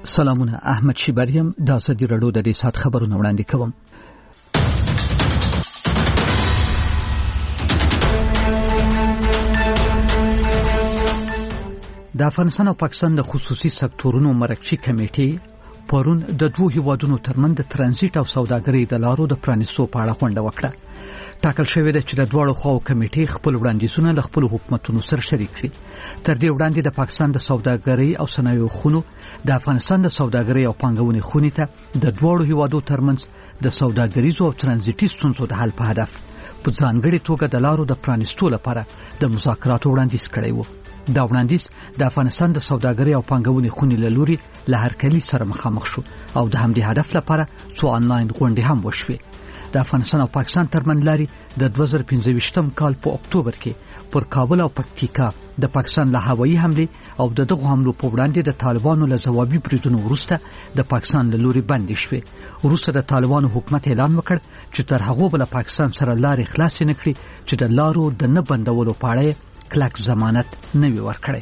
سلامونه، احمد شیبریم د ازادي رادیو د دې سات خبرونه وړاندې کوم. د افغانستان او پاکستان د خصوصي سکتورونو مرکزی کمیټې پرون د دوه هیوادونو ترمنځ د ترانزیت او سوداګرۍ د لارو د پرانیستو په اړه غونډه وکړه. ټاکل شوې ده چې د دواړو خواو کمیټې خپل وړاندیزونه له خپل حکومتونو سره شریک کړي. تر دې وړاندې د پاکستان د سوداګرۍ او صنایعو خونو د افغانستان د سوداګرۍ او پانګونې خونې ته د دواړو هیوادو ترمنځ د سوداګریزو او ترانزیتي ستونزو د حل په هدف په ځانګړي توګه د لارو د پرانیستو لپاره د مذاکراتو وړاندیز کړی و. دا وړاندیز د افغانستان د سوداګرۍ او پانګونې خونې له لوري له هرکلي سره مخامخ شو او د همدې هدف لپاره څو آنلاین غونډې هم وشوې. د افغانستان او پاکستان ترمنځ لاري د 2015 کال په اکتوبر کې پر کابل او پکتیکا د پاکستان له هوایي حمله او دغه حملو په وړاندې د طالبانو له ځوابي بریدونو وروسته د پاکستان له لوري بندي شوې. وروسته د طالبانو حکومت اعلان وکړ چې تر هغه بل پاکستان سره لارې خلاص نه کړي چې د لارو د نه بندولو په اړه کلک ضمانت نه وي ورکړی.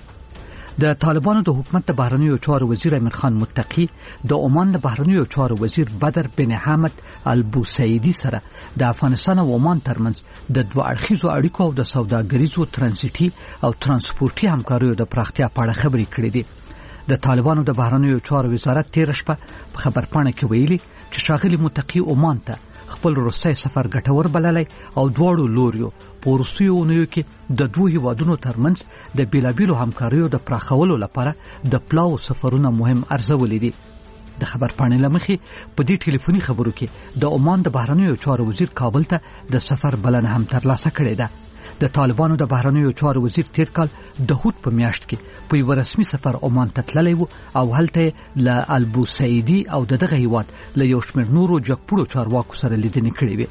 د طالبانو د حکومت د بهرنیو چارو وزیر امیر خان متقی د عمان د بهرنیو چارو وزیر بدر بن حامد البوسعیدی سره د افغانستان او عمان ترمنځ د دوه اړخیزو اړیکو او د سوداګریزو ترانزیتي او ترانسپورتي همکاریو د پراختیا په اړه خبرې کړې دي. د طالبانو د بهرنیو چارو وزارت تیر شپه په خبرپاڼه کې ویلي چې ښاغلي متقی عمان ته خپل روسي سفر ګټور بللی او دواړو لوریو په وروستیو اونیو کې د دوه هیوادونو ترمنځ د بیلابیلو همکاریو د پراخولو لپاره د پلاو سفرونه مهم ارزولي دي. د خبرپاڼې له مخې په دې ټلیفوني خبرو کې د عمان د بهرنیو چارو وزیر کابل ته د سفر بلنه هم ترلاسه کړې ده. د طالبانو د بهرنیو چارو وزیر تیر کال د هوت په میاشت کې په یو رسمي سفر عمان ته تللی و او هلته له البوسعیدی او دغه هیواد له یو شمېر نورو جګپوړو چارواکو سره لیدنې کړې وې.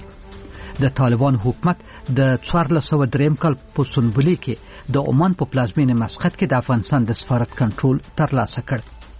د طالبانو حکومت د 1403 کال په سنبلې کې د عمان په پلازمینه مسقط کې د افغانستان د سفارت کنټرول ترلاسه کړ.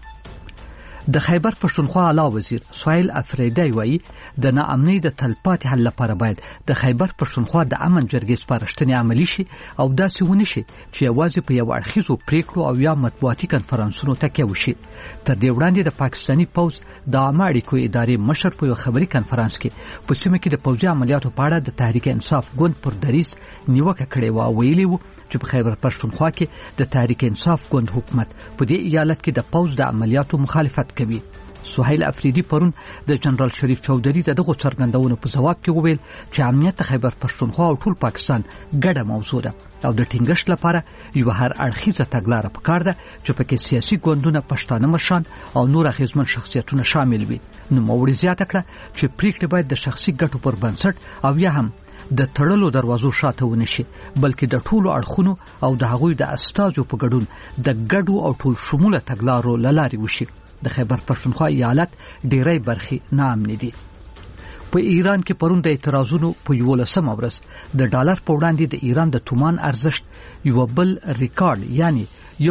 د خیبر پښتونخوا اعلی وزیر سهیل افریدی وایي د ناامنۍ د تلپاتې حل لپاره باید د خیبر پښتونخوا د امن جرګې سپارښتنې عملي شي او داسې ونه شي چې یوازې په یو اړخیزو پریکړو او یا مطبوعاتي کنفرانسونو تکیه وشي. تر دې وړاندې د پاکستاني پوځ د عامه اړیکو ادارې مشر په یو خبري کنفرانس کې په سیمه کې د پوځي عملیاتو په اړه د تحریک انصاف ګوند پر دریځ نیوکه کړې و او ویلي و چې په خیبر پښتونخوا کې د تحریک انصاف ګوند حکومت په دې ایالت کې د پوځ د عملیاتو مخالفت کوي. سهیل افریدی پرون د جنرال شریف چودھری دغه څرګندونو په جواب کې وویل چې امنیت خیبر پښتونخوا او ټول پاکستان ګډه موضوع ده او د ټینګښت لپاره یو هر اړخیزه تګلاره پکار ده چې پکې سیاسي ګوندونه، پښتانه مشران او نور اغیزمن شخصیتونه شامل وي. نو موړي زیاته کړه چې پریکړه باید د شخصي ګټو پر بنسټ او یا هم د تړلو دروازو شاته ونشي بلکې د ټولو اړخونو او د هغوی د استازو په ګډون د ګډو او ټول شموله تګلارو لاري وشي. د خیبر پښتونخوا ایالت ډیری برخې ناامنې دي. په ایران کې پرون د اعتراضونو په 11مه ورځ د ډالر په وړاندې د ایران د تومان ارزښت یو بل ریکارډ یعنی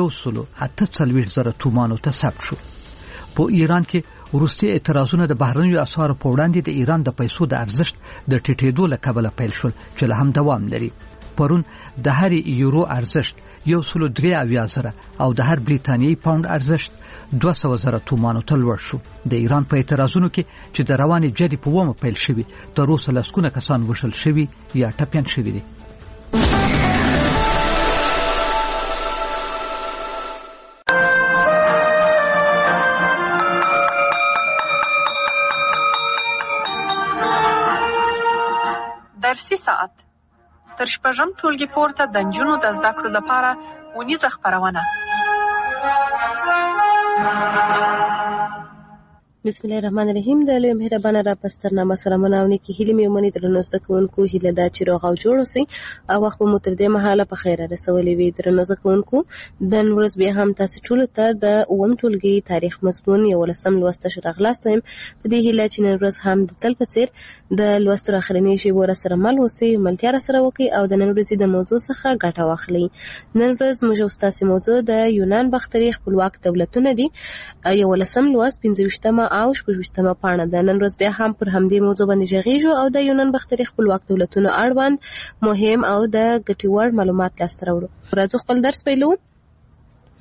1.48 تومانو ته ثبت شو. په ایران کې وروستي اعتراضونه د بهرنیو اسعارو په وړاندې د ایران د پیسو د ارزښت د ټیټېدو له کبله پیل شول چې له هم دوام لري. پرون د هر یورو ارزښت 1.3 او د هر بریتانیایی پاوند ارزښت 200,000 تومانو ته لوړ شو. د ایران په اعتراضونو کې چې د روانې جدي په ومه پیل شوي تر اوسه لسګونه کسان وژل شوي یا ټپیان شوي دي. درسي ساعت تر شپږم ټولګي پورته د نجونو د زده کړو لپاره اونیزه خپرونه. بسم الله الرحمن الرحیم. د لوی مهربانه را پسترنامه سلامونه او نیکی هیلې مې ومني درنو زده کوونکو هیله دا چې روغ او جوړ اوسئ او وخت مو تر دې مهاله په خیر رسولې وي. درنو زده کوونکو نن ورځ بیا هم تاسو ټول ته د اووم ټولګي تاریخ مضمون 11 لوست راغلاست یم. په دې هیله چې نن ورځ هم د تل په څیر د لوست اخرنی شی ور سره مل اوسئ، ملتیا سره وکي او د نن ورځې د موضوع څخه ګټه واخلئ. نن ورځ موږ تاسو موضوع د یونان باختري خپلواک دولتونه دي 11 لوست 25 او 26 پاڼه ده. نن ورځ بیا هم پر همدې موضوع باندې ژغېږو او د یونان باختري خپلواک دولتونو اړوند مهم او د ګټور معلومات لاسته راوړو. راځو خپل درس پیلو.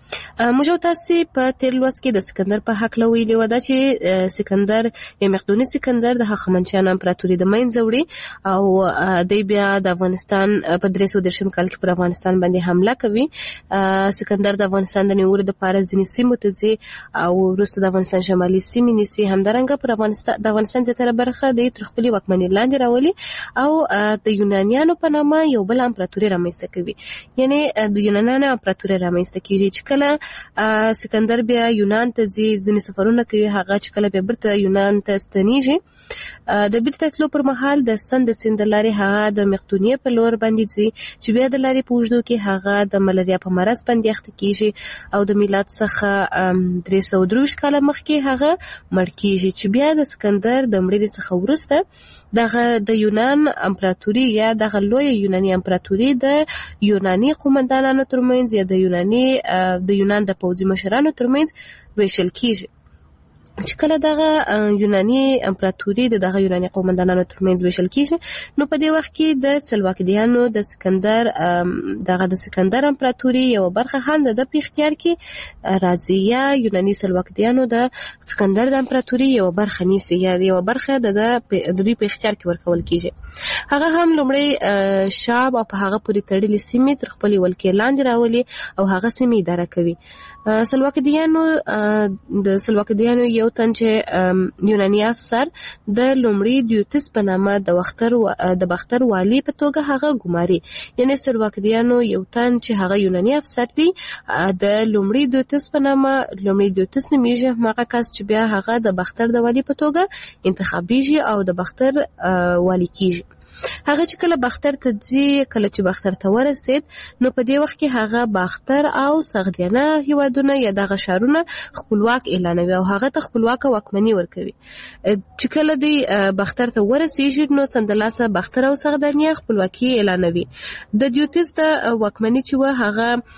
موږ تاسو په تیر لوست کې د سکندر په حق لویلې و دا چې سکندر یا مقدوني سکندر د هخامنشیانو امپراتوري د منځه وړي او د بیا د افغانستان په 313 کال کې پر افغانستان باندې حمله کوي. سکندر د افغانستان د نیولو لپاره ځینې سیمو ته ځي او وروسته د افغانستان شمالي سیمې نیسي. همدارنګه پر افغانستان زیاتره برخه د تر خپلې واکمنۍ لاندې راولي او د یونانیانو په نامه یو بل امپراتوري رامنځته کوي. یعنی د یونانیانو امپراتوري رامنځته کیږي چې کله سکندر بیا یونان ته ځي، ځینې سفرونه کوي، هغه چې کله بیا بیرته یونان ته ستنیږي د بیرته تلو پر مهال د سند د لارې هغه د مقدونیې په لور باندې ځي چې بیا د لارې په اوږدو کې هغه د ملاریا په مرض باندې اخته کیږي او د میلاد څخه 323 کاله مخکې هغه مړ کیږي چې بیا د سکندر د مړینې څخه وروسته دغه د یونان امپراتوري یا دغه لوی یوناني امپراتوري د یوناني قومندانانو ترمنځ یا د یونان د پوځي مشرانو ترمنځ ویشل کیږي. چې کله دغه یوناني امپراتوري دغه یوناني قومندانانو ترمنځ ویشل کیږي نو په دې وخت کې د سلواکدیانو د سکندر دغه د سکندر امپراتوري یو برخه هم د په اختیار کې راځي یا یوناني سلواکدیانو د سکندر د امپراتوري یو برخه نیسي یا یو برخه د دوی په اختیار کې ورکول کیږي. هغه هم لومړی شام او په هغه پورې تړلې سیمې تر خپلې ولکې لاندې راولي او هغه سیمې اداره کوي. سلواکدیانو یو تن چې یوناني افسر د لومړي دیوتس په نامه د باختر والی په توګه هغه ګماري. یعنی سلواکدیانو یو تن چې هغه یوناني افسر دی د لومړي دیوتس په نامه لومړي دیوتس نومیږي هغه کس چې بیا هغه د باختر د والی په توګه انتخابیږي او د باختر والی کیږي. هغه چې کله باختر ته ځي، کله چې باختر ته ورسید نو په دې وخت کې هغه باختر او سغدیانه هیوادونه یا دغه شهرونه خپلواک اعلانوي او هغه ته خپلواک واکمني ورکوي. چې کله دی باختر ته ورسیږي نو سندلاسه باختر او سغدیانه خپلواکي اعلانوي. د دیوتس د واکمني چې و هغه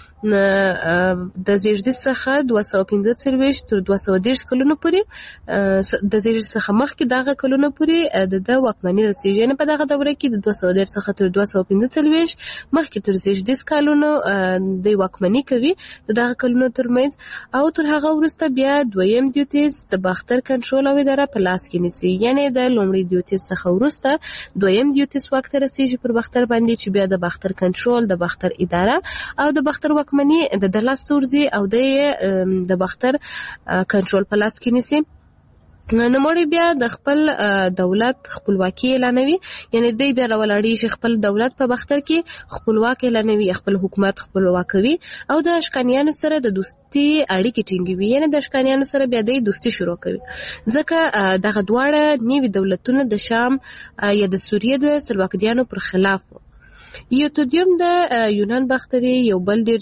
د زیږدیز څخه 245 تر 230 کلونو پورې د زیږدیز څخه مخکې دغه کلونو پورې د واکمني رسیږي. یعنی په دغه دوره کې د 210 څخه تر 245 مخکې تر زیږدیز کلونو د واکمني کوي د دغه کلونو ترمنځ او تر هغه وروسته بیا دویم دیوتس د باختر کنټرول او اداره په لاس کې نیسي. یعنی د لومړي دیوتس څخه وروسته دویم دیوتس واک ته رسیږي پر باختر باندې چې بیا د باختر کنټرول، د باختر اداره او د باختر واکمني د لاس ورځي او د باختر کنټرول په لاس کې نیسي. نوموړي بیا د خپل دولت خپلواکي اعلانوي. یعنی دی بیا راولاړېږي خپل دولت په باختر کې خپلواک اعلانوي، خپل حکومت خپلواکوي او د اشکانیانو سره د دوستي اړیکې ټینګوي. یعنی د اشکانیانو سره بیا دی دوستي شروع کوي ځکه دغه دواړه نوي دولتونه د شام یا د سوریې د سلواکدیانو پر خلاف و. یوتودیوم د یونان باختري یو بل ډیر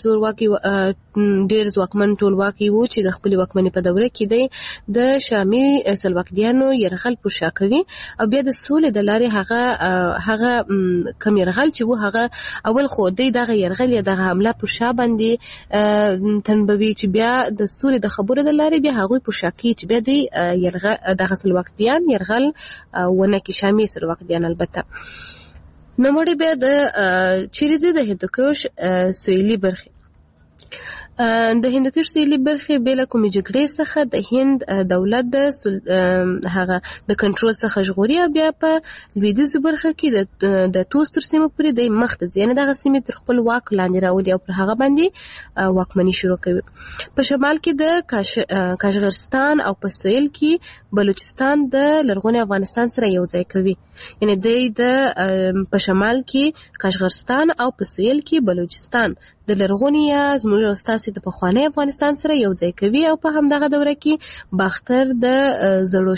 ځواکمن ټولواکي وو چې د خپل واکمنۍ په دوره کې دی د شامي سلواکدیانو یرغل پر شا کوي او بیا د سولې د لارې هغه کم یرغل چې وو هغه اول خو دی دغه یرغل یا دغه حمله پر شا باندې تنبوي چې بیا د سولې د خبرو د لارې بیا هغه پر شا کوي چې بیا دوی یرغل دغه سلواکدیان یرغل ونه کې شامي سلواکدیان البته. نوموړي بیا د چیرې د هندوکش سویلي برخې د هندوکش سویلي برخې بېله کومې جګړې څخه د هند دولت هغه د کنټرول څخه ژغوري او بیا په لویدیځه برخه کې د توس تر سیمو پورې د مخ ته ځي. یعنې دغه سیمې تر خپل واک لاندې راولي او پر هغه باندې واکمني شروع کوي. په شمال کې د کاشغرستان او په سویل کې بلوچستان د لرغوني افغانستان سره یو ځای کوي. یعنې د په شمال کې کاشغرستان او په سویل کې بلوچستان د لرغوني یا زموږ استاسي د پخوانی افغانستان سره یو ځای کوي او په همدغه دوره کې باختر د زړو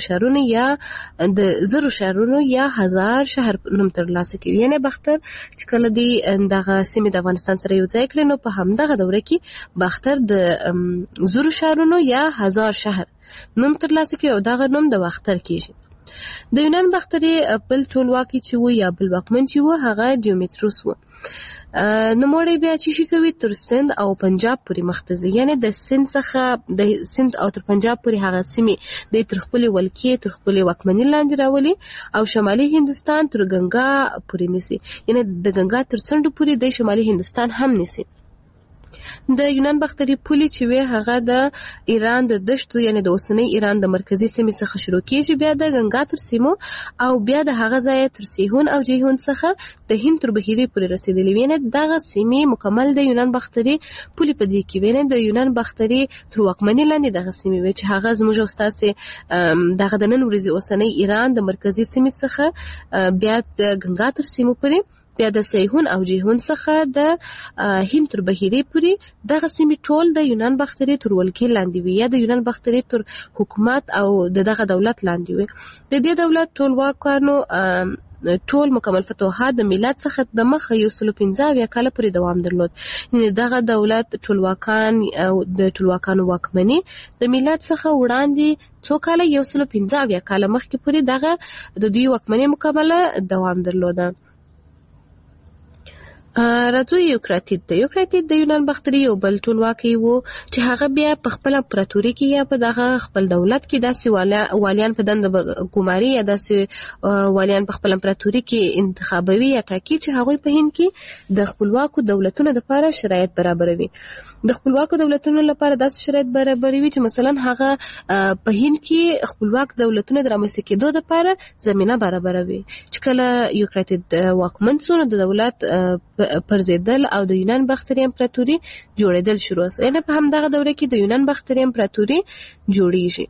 شهرونو یا هزار شهر نوم ترلاسه کوي. یعنی باختر چې کله دی دغه سیمې د افغانستان سره یو ځای کړي نو په همدغه دوره کې باختر د زړو شهرونو یا هزار شهر نوم ترلاسه کوي او دغه نوم د باختر کیږي. د یونان باختري بل ټولواکي چې و یا بل واکمن چې و هغه ډیومیتروس و. نوموړی بیا چې شي کوي تر سند او پنجاب پورې مخ ته ځي. یعنی د سند څخه د سند او تر پنجاب پورې هغه سیمې د تر خپلې ولکې تر خپلې واکمنۍ لاندې راولي او شمالي هندوستان تر ګنگا پورې نیسي. یعنی د ګنگا تر څنډو پورې د شمالي هندوستان هم نیسي. د یونان باختري پولې چې وي هغه د ایران د دشتو یعنی د اوسنۍ ایران د مرکزی سیمې څخه شروع کیږي، بیا د ګنگا تر سیمو او بیا د هغه ځای تر سیهون او جیهون څخه د هند تر بحیرې پورې رسیدلې وي. نه دغه سیمې مکمل د یونان باختري پولې په دې کې وي. نه د یونان باختري تر واکمنۍ لاندې دغه سیمې وي چې هغه زموږ او ستاسې دغه د نن ورځې اوسنۍ ایران د مرکزی سیمې څخه بیا د ګنگا تر سیمو پورې، بیا د سیهون او جیهون څخه د هند تر بحیرې پورې دغه سیمې ټول د یونان باختري تر ولکې لاندې وي یا د یونان باختري تر حکومت او دغه دولت لاندې وي. د دې دولت ټولواکانو ټول مکمل فتوحات د میلاد څخه د مخه 115 کال پورې دوام درلود. یعنی دغه دولت ټولواکان او د ټولواکانو واکمني د میلاد څخه وړاندې څو کال 115 کال مخکې پورې دغه د دوی واکمني مکمله دوام درلوده. راځو یوکراتید د یونان باختري یو بل ټولواکی وو چې هغه بیا په خپل امپراتوري کې یا په دغه خپل دولت کې داسې والیان په دنده ګماري یا داسې والیان په خپل امپراتوري کې انتخابوي یا ټاکي چې هغوی په هند کې د خپلواکو دولتونو لپاره شرایط برابروي. د خپلواکو دولتونو لپاره داسې شرایط برابروي چې مثلا هغه په هند کې خپلواک دولتونه د رامنځته کېدو لپاره زمينه برابروي. چې کله یوکراتید واکمن شو نو د دولت پرځیدل او د یونان باختري امپراتوري جوړېدل شروع شو. یعنی په همدغه دوره کې د یونان باختري امپراتوري جوړیږي.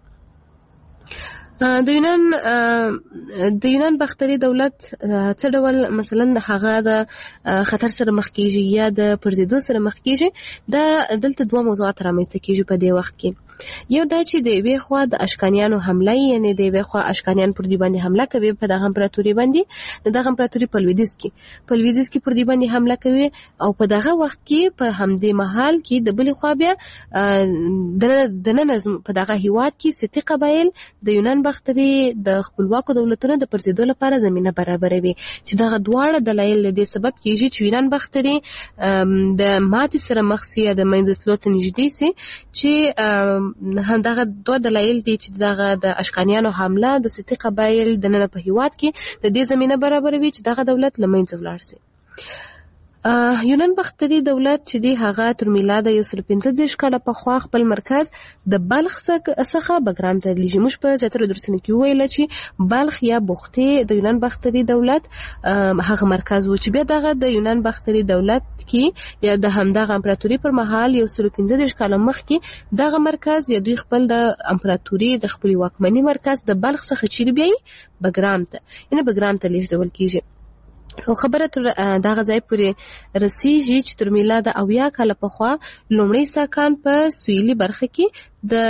د یونان باختري دولت څه ډول مثلا هغه د خطر سره مخ کیږي یا د پرځیدو سره مخ کیږي، دا دلته دوه موضوعات رامنځته کیږي په دې وخت کې. یو دا چې د یوې خوا د اشکانیانو حمله، یعنی د یوې خوا اشکانیان پر دوی باندې حمله کوي په دغه امپراتوري باندې، دغه امپراتوري په لویدیځ کې پر دوی باندې حمله کوي او په دغه وخت کې په همدې محل کې د بلې خوا بیا د نن په دغه هیواد کې ستي قبایل د یونان باختري د خپلواکو دولتونو د پرځېدو لپاره زمينه برابروي. چې دغه دواړه دلایل له دې سبب کیږي چې یونان باختري د ماتې سره مخ سي یا د منځ تلو ته نږدې سي، چې همدغه دوه دلایل دي چې دغه د اشکانیانو حمله د ستي قبایل د نن په هیواد کې د دې زمينه برابروي چې دغه دولت له منځه ولاړ سي. یونان باختري دولت چې دی هغه تر میلاد 115 کاله پخوا خپل مرکز د بلخ څخه بګرام ته لیږي. موږ په زیاتره درسونو کې ویل چې بلخ یا بوختې د یونان باختري دولت هغه مرکز و چې بیا دغه د یونان باختري دولت کې یا د همدغه امپراتوري پر مهال 115 کاله مخکې دغه مرکز یا دوی خپل د امپراتوري د خپل واکمنۍ مرکز د بلخ څخه چیرې بیاي بګرام ته، یعنی بګرام ته لیږدول کیږي. او خبره تر دغه ځای پورې رسیږي چې تر میلاد 80 کاله پخوا لومړی ساکان په سویلي برخه کې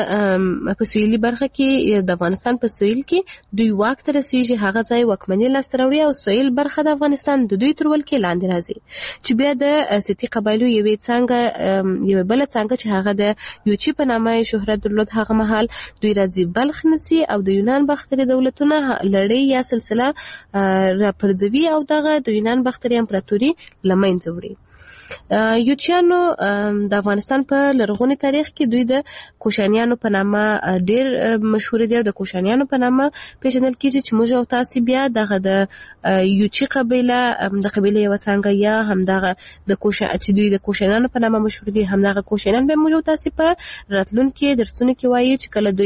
د افغانستان په سویل کې دوی واک ته رسیږي. هغه ځای واکمنۍ لاسته راوړي او سویل برخه د افغانستان د دوی تر ولکې لاندې راځي، چې بیا د ستي قبایلو یوې بله څانګه چې هغه د یوچي په نامه شهرت درلود هغه مهال دوی راځي بلخ نسی او د یونان باختري دولتونه لړۍ یا سلسله راپرځوي او دغه د یونان باختري امپراتوري له منځه وړي. یوچیانو د افغانستان په لرغوني تاریخ کې دوی د کوشانیانو په نامه ډیر مشهور دي او د کوشانیانو په نامه پیژندل کیږي چې موږ او تاسو بیا دغه د یوچی قبیله د قبیله یو څنګه یا همدغه د چې دوی د کوشانیانو په نامه مشهور دي، همدغه کوشانیان به موږ او تاسو په راتلونکي درسونه کې وایي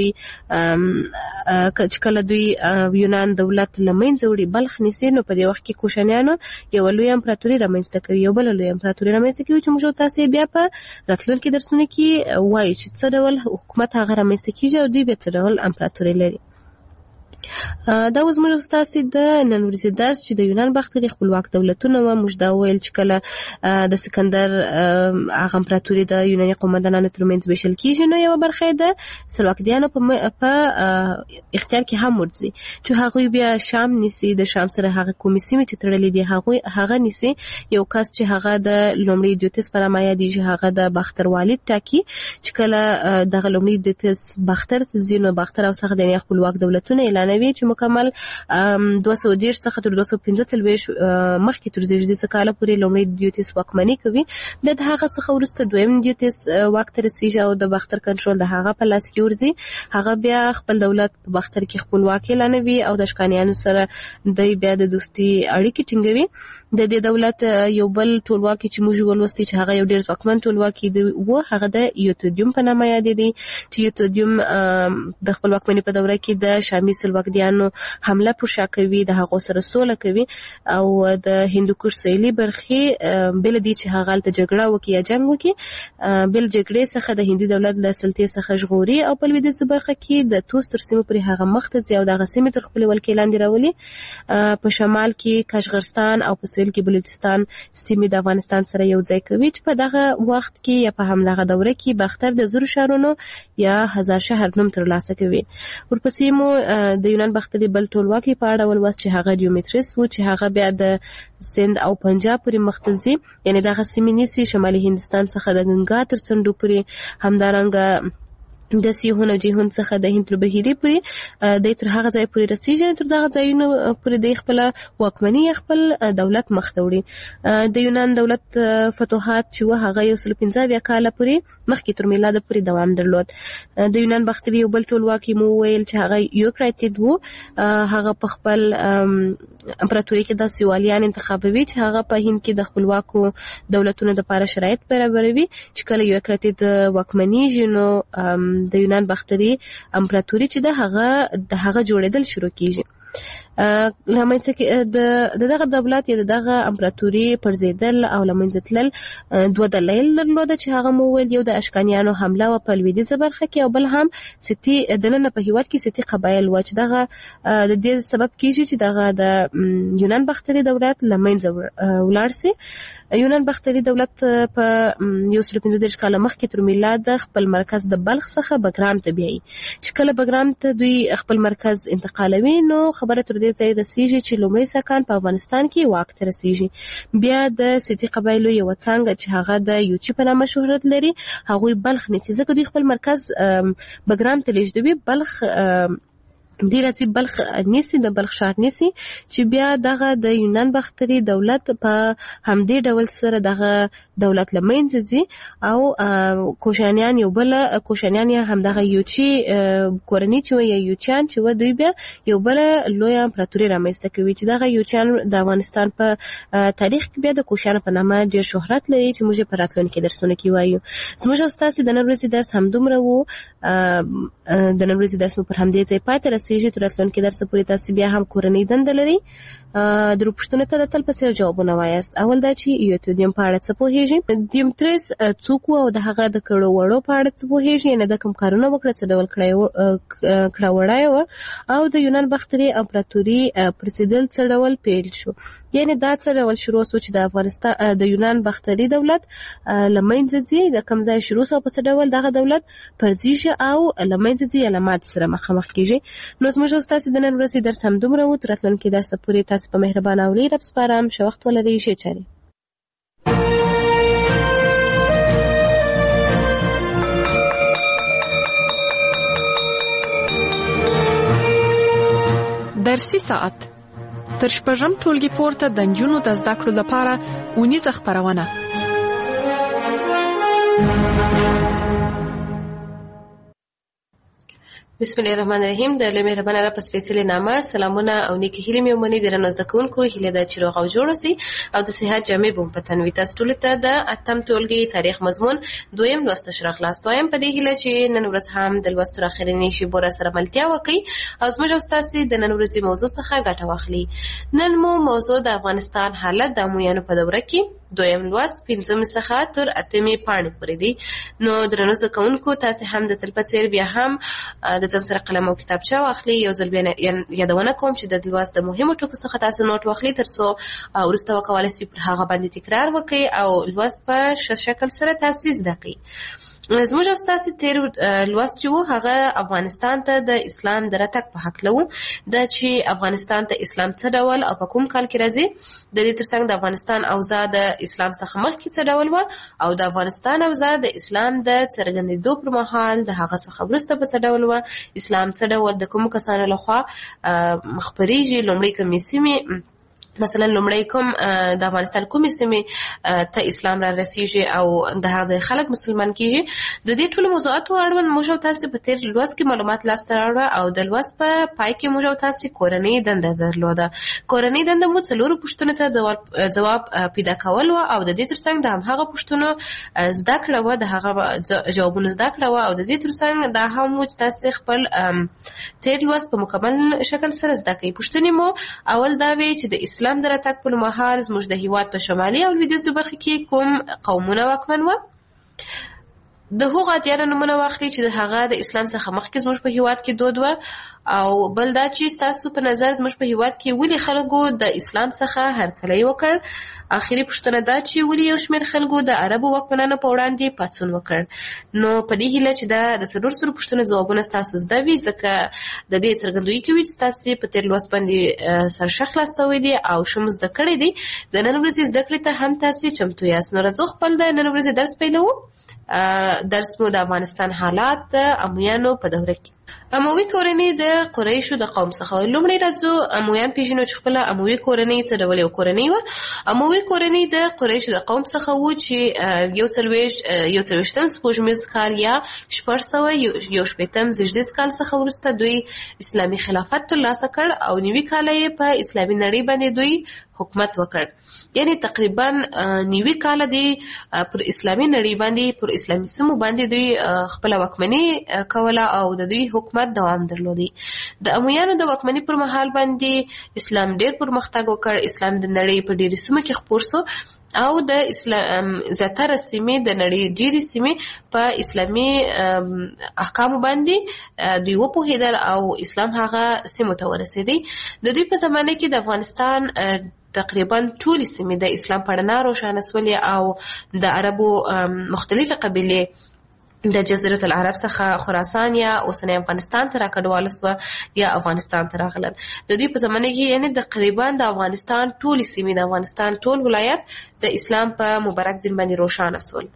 چې کله دوی یونان دولت لمنځه وړي بلخ نیسي، نو په دې وخت کې کوشانیانو یو لوی امپراتوري رامنځته کوي، یو بل لوی امپراتوري رامنځته کوي چې موږ تاسو بیا په راتلونکي درسونه کې وایي چې څه ډول حکومت هغه رامنځته کیږي او دوی به څه ډول امپراتوري لري. دا اوس موږ تاسو د نن ورځې درس چې د یونان باختري خپلواک دولتونه و موږ دا ویل چې کله د سکندر هغه امپراتوري د یوناني قومندانانو ترمنځ ویشل کیږي، نو یو برخه د سلواکدیانو په اختیار کې هم ورځي چې هغه بیا شام نیسي، د شام سره هغه کومې سیمې چې تړلې دي هغه نیسي. یو کس چې هغه د لومړي دیوتس پر مایا دی چې هغه د باختر والد ټاکي، چې کله دغه لومړي دیوتس باختر ته ځینو باختر او څخه د خپلواک دولتونه اعلان اعلانوي چې مکمل 210 څخه تر 245 مخکې تر زیږدي کاله پورې لومړی دیوتیس واکمني کوي. بیا د هغه څخه وروسته دویم دیوتیس واک ته رسیږي او د باختر کنټرول د هغه په لاس کې ورځي. هغه بیا خپل دولت په باختر کې خپلواکي اعلانوي او د اشکانیانو سره د بیا د دوستي اړیکې ټینګوي. د دې دولت یو بل ټولواکي چې موږ ولوستي چې هغه یو ډېر ځواکمن ټولواکي دی هغه د یوتودیوم په نامه یادېدی چې یوتودیوم د خپل واکمنۍ په دوره کې د شامي سلواکدیانو حمله پر شا کوي، د هغو سره سوله کوي او د هندوکش سویلي برخې بل دي چې هغه ته جګړه وکړي یا جنگ وکړي بل جګړې څخه د هندي دولت له سلطې څخه ژغوري او په لویدیځه برخه کې د توس تر سیمې پورې هغه مخ ته ځي او دغه سیمې تر خپلې ولکې لاندې راولي. په شمال کې کاشغرستان او په سویل کې بلوچستان سیمې د افغانستان سره یو ځای کوي چې په دغه وخت کې یا په همدغه دوره کې باختر د زرو شهرونو یا هزار شهر نوم ترلاسه کوي. ورپسې مو د یونان باختري بل ټولواکي په اړه ولوست چې هغه ډیومیتریس و چې هغه بیا د سند او پنجاب پورې مخ ته ځي، یعنی دغه سیمې نیسي شمالي هندوستان څخه د ګنګا تر څنډو پورې، همدارنګه د سیهون او جیهون څخه د هند تر بحیرې پورې د تر هغه ځای پورې رسیږي. تر دغه ځایونو پورې د خپل واکمنۍ خپل دولت مخ ته وړي. د یونان دولت فتوحات چې هغه 115 کاله پورې مخکې تر میلاد پورې دوام درلود. د یونان باختري یو بل ټولواکي مو ویل چې هغه یوکراتید وو، هغه په خپل امپراتوري کې د سیوالیان انتخابوي چې هغه په هند کې د خپلواکو دولتونو لپاره شرایط برابروي چې کله یوکراتید واکمنیږي نو د یونان باختري امپراتوري چې د هغه جوړېدل شروع کیږي. لمنځه کې د دغه دولت یا دغه امپراتوري پرځیدل او لمنځه تلل دوه دلایل درلوده چې هغه مو ویل، یو د اشکانیانو حمله و په لویدیځه برخه کې او بل هم ستی دننه په هیواد کې ستی قبایل و چې دغه د دې سبب کیږي چې دغه د یونان باختري دولت لمنځه ولاړ سي. یونان باختري دولت په 115 کال مخکې تر میلاد خپل مرکز د بلخ څخه بګرام ته بیایي چې کله بګرام ته دوی خپل مرکز انتقالوي نو خبره تر دې ځای رسیږي چې لومړی سکان په افغانستان کې واک ته رسیږي. بیا د سیتي قبایلو یو څنګه چې هغه د یوچی په نامه شهرت لري هغوی بلخ نیسي ځکه دوی خپل مرکز بګرام ته لیږدوي. بلخ دی راځي بلخ نیسي، د بلخ شهر نیسي چې بیا دغه د یونان باختري دولت په همدې ډول سره دغه دولت لمنځه ځي او کوشانیان یو بل کوشانیان هم دغه یوچی کورنۍ چې یا یوچیان چې و دوی بیا یو بل لوی امپراتوري رامنځته کوي چې دغه یوچیان د افغانستان په تاریخ کې بیا د کوشان په نامه ډېر شهرت لري چې موږ په راتلونکي درسونه کې وایو. زموږ او ستاسو د نن ورځې درس همدومره و. د نن ورځې درس مو پر همدې ځای پای ته رسیږي. تر راتلونکي درس پورې تاسو بیا هم کورنۍ دنده لري. درو پښتنه ته د تل په څیر جوابونه وایاست. اول دا چې یوتودیم په اړه څه پوهیږي، دیومیتریس څوک او د هغه د کړو وړو په اړه څه پوهیږي، نه د کوم کارونه وکړه څه ډول کړه وړای و او د یونان باختري امپراتوري پرسیدل څه ډول پیل شو، یعنی دا څه ډول شروع شو چې د افغانستان د یونان باختري دولت لمنځه ځي، د کوم ځای شروع شو په څه ډول دغه دولت پرځيږي او لمنځه ځي علامات سره مخامخ کیږي. نو زموږ استاد د نن ورځې درس هم دومره و. تر راتلونکي درس پورې تاسو په مهربانه اوري رب سپارم. ښه وخت ولرئ. ښه چاري. درسي ساعت تر شپږم ټولګي پورته د نجونو د زده کړو لپاره اونیزه خپرونه. بسم الله الرحمن الرحیم. د الله مهربان را په سپېڅلې نامه سلامونه او نیکی هیلې مې ومني درنو زده کوونکو. هیله ده چې روغ او جوړ اوسئ او د صحت جامې به مو په تن وي. تاسو ټولو ته د اتم ټولګي تاریخ مضمون دویم لوست تشریح خلاص وایم په دې هیله چې نن ورځ هم د لوست تر اخرنۍ شی بوره سره ملتیا وکړي او زموږ استاد د نن ورځې موضوع څخه ګټه واخلي. نن مو موضوع د افغانستان حالت د امویانو په دوره کې دویم لوست 5 څخه تر 8 پاڼې پورې دی. نو درنو زده کوونکو تاسو هم د تل په څیر بیا هم د ځان سره قلم او کتابچه واخلئ. یو ځل بیا یادونه کوم چې د لوست د مهمو ټکو څخه تاسو نوٹ واخلئ ترڅو وروسته وکولای شئ پر هغه باندې تکرار وکړئ او لوست په ښه شکل سره تاسو زده کړئ. زموږ استاد تیر لوست چې وو هغه افغانستان ته د اسلام د راتګ په حق لو د چې افغانستان ته اسلام څه ډول او په کوم کال کې راځي د دې ترڅنګ د افغانستان اوضاع د اسلام څخه مخکې څه ډول و او د افغانستان اوضاع د اسلام د څرګندېدو پر مهال د هغه څخه وروسته په څه ډول و اسلام څه ډول د کوم کسانو لخوا خپرېږي لومړی کومې سیمې مثلا لومړی کوم د افغانستان کومې سیمې ته اسلام را رسیږي او د هغه خلک مسلمان کیږي د دې ټولو موضوعاتو اړوند موږ تاسو په تیر لوست کې معلومات لاسته راوړل او د لوست په پای کې موږ تاسو کورنۍ دنده درلوده کورنۍ دنده مو څلور پوښتنو ته جواب پیدا کول او د دې ترڅنګ د هغه پوښتنو زده کړه و د هغه جوابونه زده کړه او د دې ترڅنګ د هم تاسو خپل تیر لوست په مکمل شکل سره زده کړئ پوښتنې مو اول دا وی چې د اسلام د راتګ په مهال زموږ د هیواد په شمالي او لویدیځو برخو کې کوم قومونه واکمن و د هغو ادیانو نومونه واخلي چې د هغه د اسلام څخه مخکې زموږ په هیواد کې دود و او بل دا چې ستاسو په نظر زموږ په هیواد کې ولې خلکو د اسلام څخه هرکلی وکړ اخیری پوښتنه دا چې ولې یو شمېر خلکو د عربو واکمنانو په وړاندې پاڅون وکړ نو په دې هیله چې د څلور پوښتنو ځوابونه ستاسو زده وي ځکه د دې څرګندوي کوي چې ستاسو په تیر لوست باندې سرښخ خلاصوي دي او شمو زده کړی دي د نن ورځې زده کړې ته هم تاسو چمتو یاست نو راځو خپل د نن ورځې درس پیلوو درس مو د افغانستان حالات د امویانو په دوره کې اموي کورنۍ د قریشو د قوم څخه لومړی راځو امویان پیژنو چې خپل اموي کورنۍ څه ډول یو کورنۍ و اموي کورنۍ د قریشو د قوم څخه و چې یو څلوېښتم سپوږمیز کال یا 1418 زیږدیز کال څخه وروسته دوی اسلامي خلافت ترلاسه کړ او 90 کاله یې په اسلامي نړۍ باندې دوی حکومت وکړ یعنی تقریبا 90 کاله دی پر اسلامي نړۍ باندې پر اسلامي سیمو باندې دوی خپل واکمني کوله او د دوی حکومت دوام درلودي د امویانو د واکمنۍ پر مهال باندې اسلام ډېر پرمختګ وکړ اسلام د نړۍ په ډېرو سیمو کې خپور شو او د اسلام زیاتره سیمې د نړۍ ډېرې سیمې په اسلامي احکامو باندې دوی وپوهېدل او اسلام هغه سیمو ته ورسېدی د دوی په زمانه کې د افغانستان تقریبا ټول سیمې د اسلام په رڼا روښانه سولې او د عربو مختلفه قبیلې د جزیرة العرب څخه خراسان یا اوسنی افغانستان ته راکډواله سوه یا افغانستان ته راغلل د دوی په زمانه کې یعنی تقریبا د افغانستان ټول سیمې د افغانستان ټول ولایت د اسلام په مبارک دین باندې روښانه سول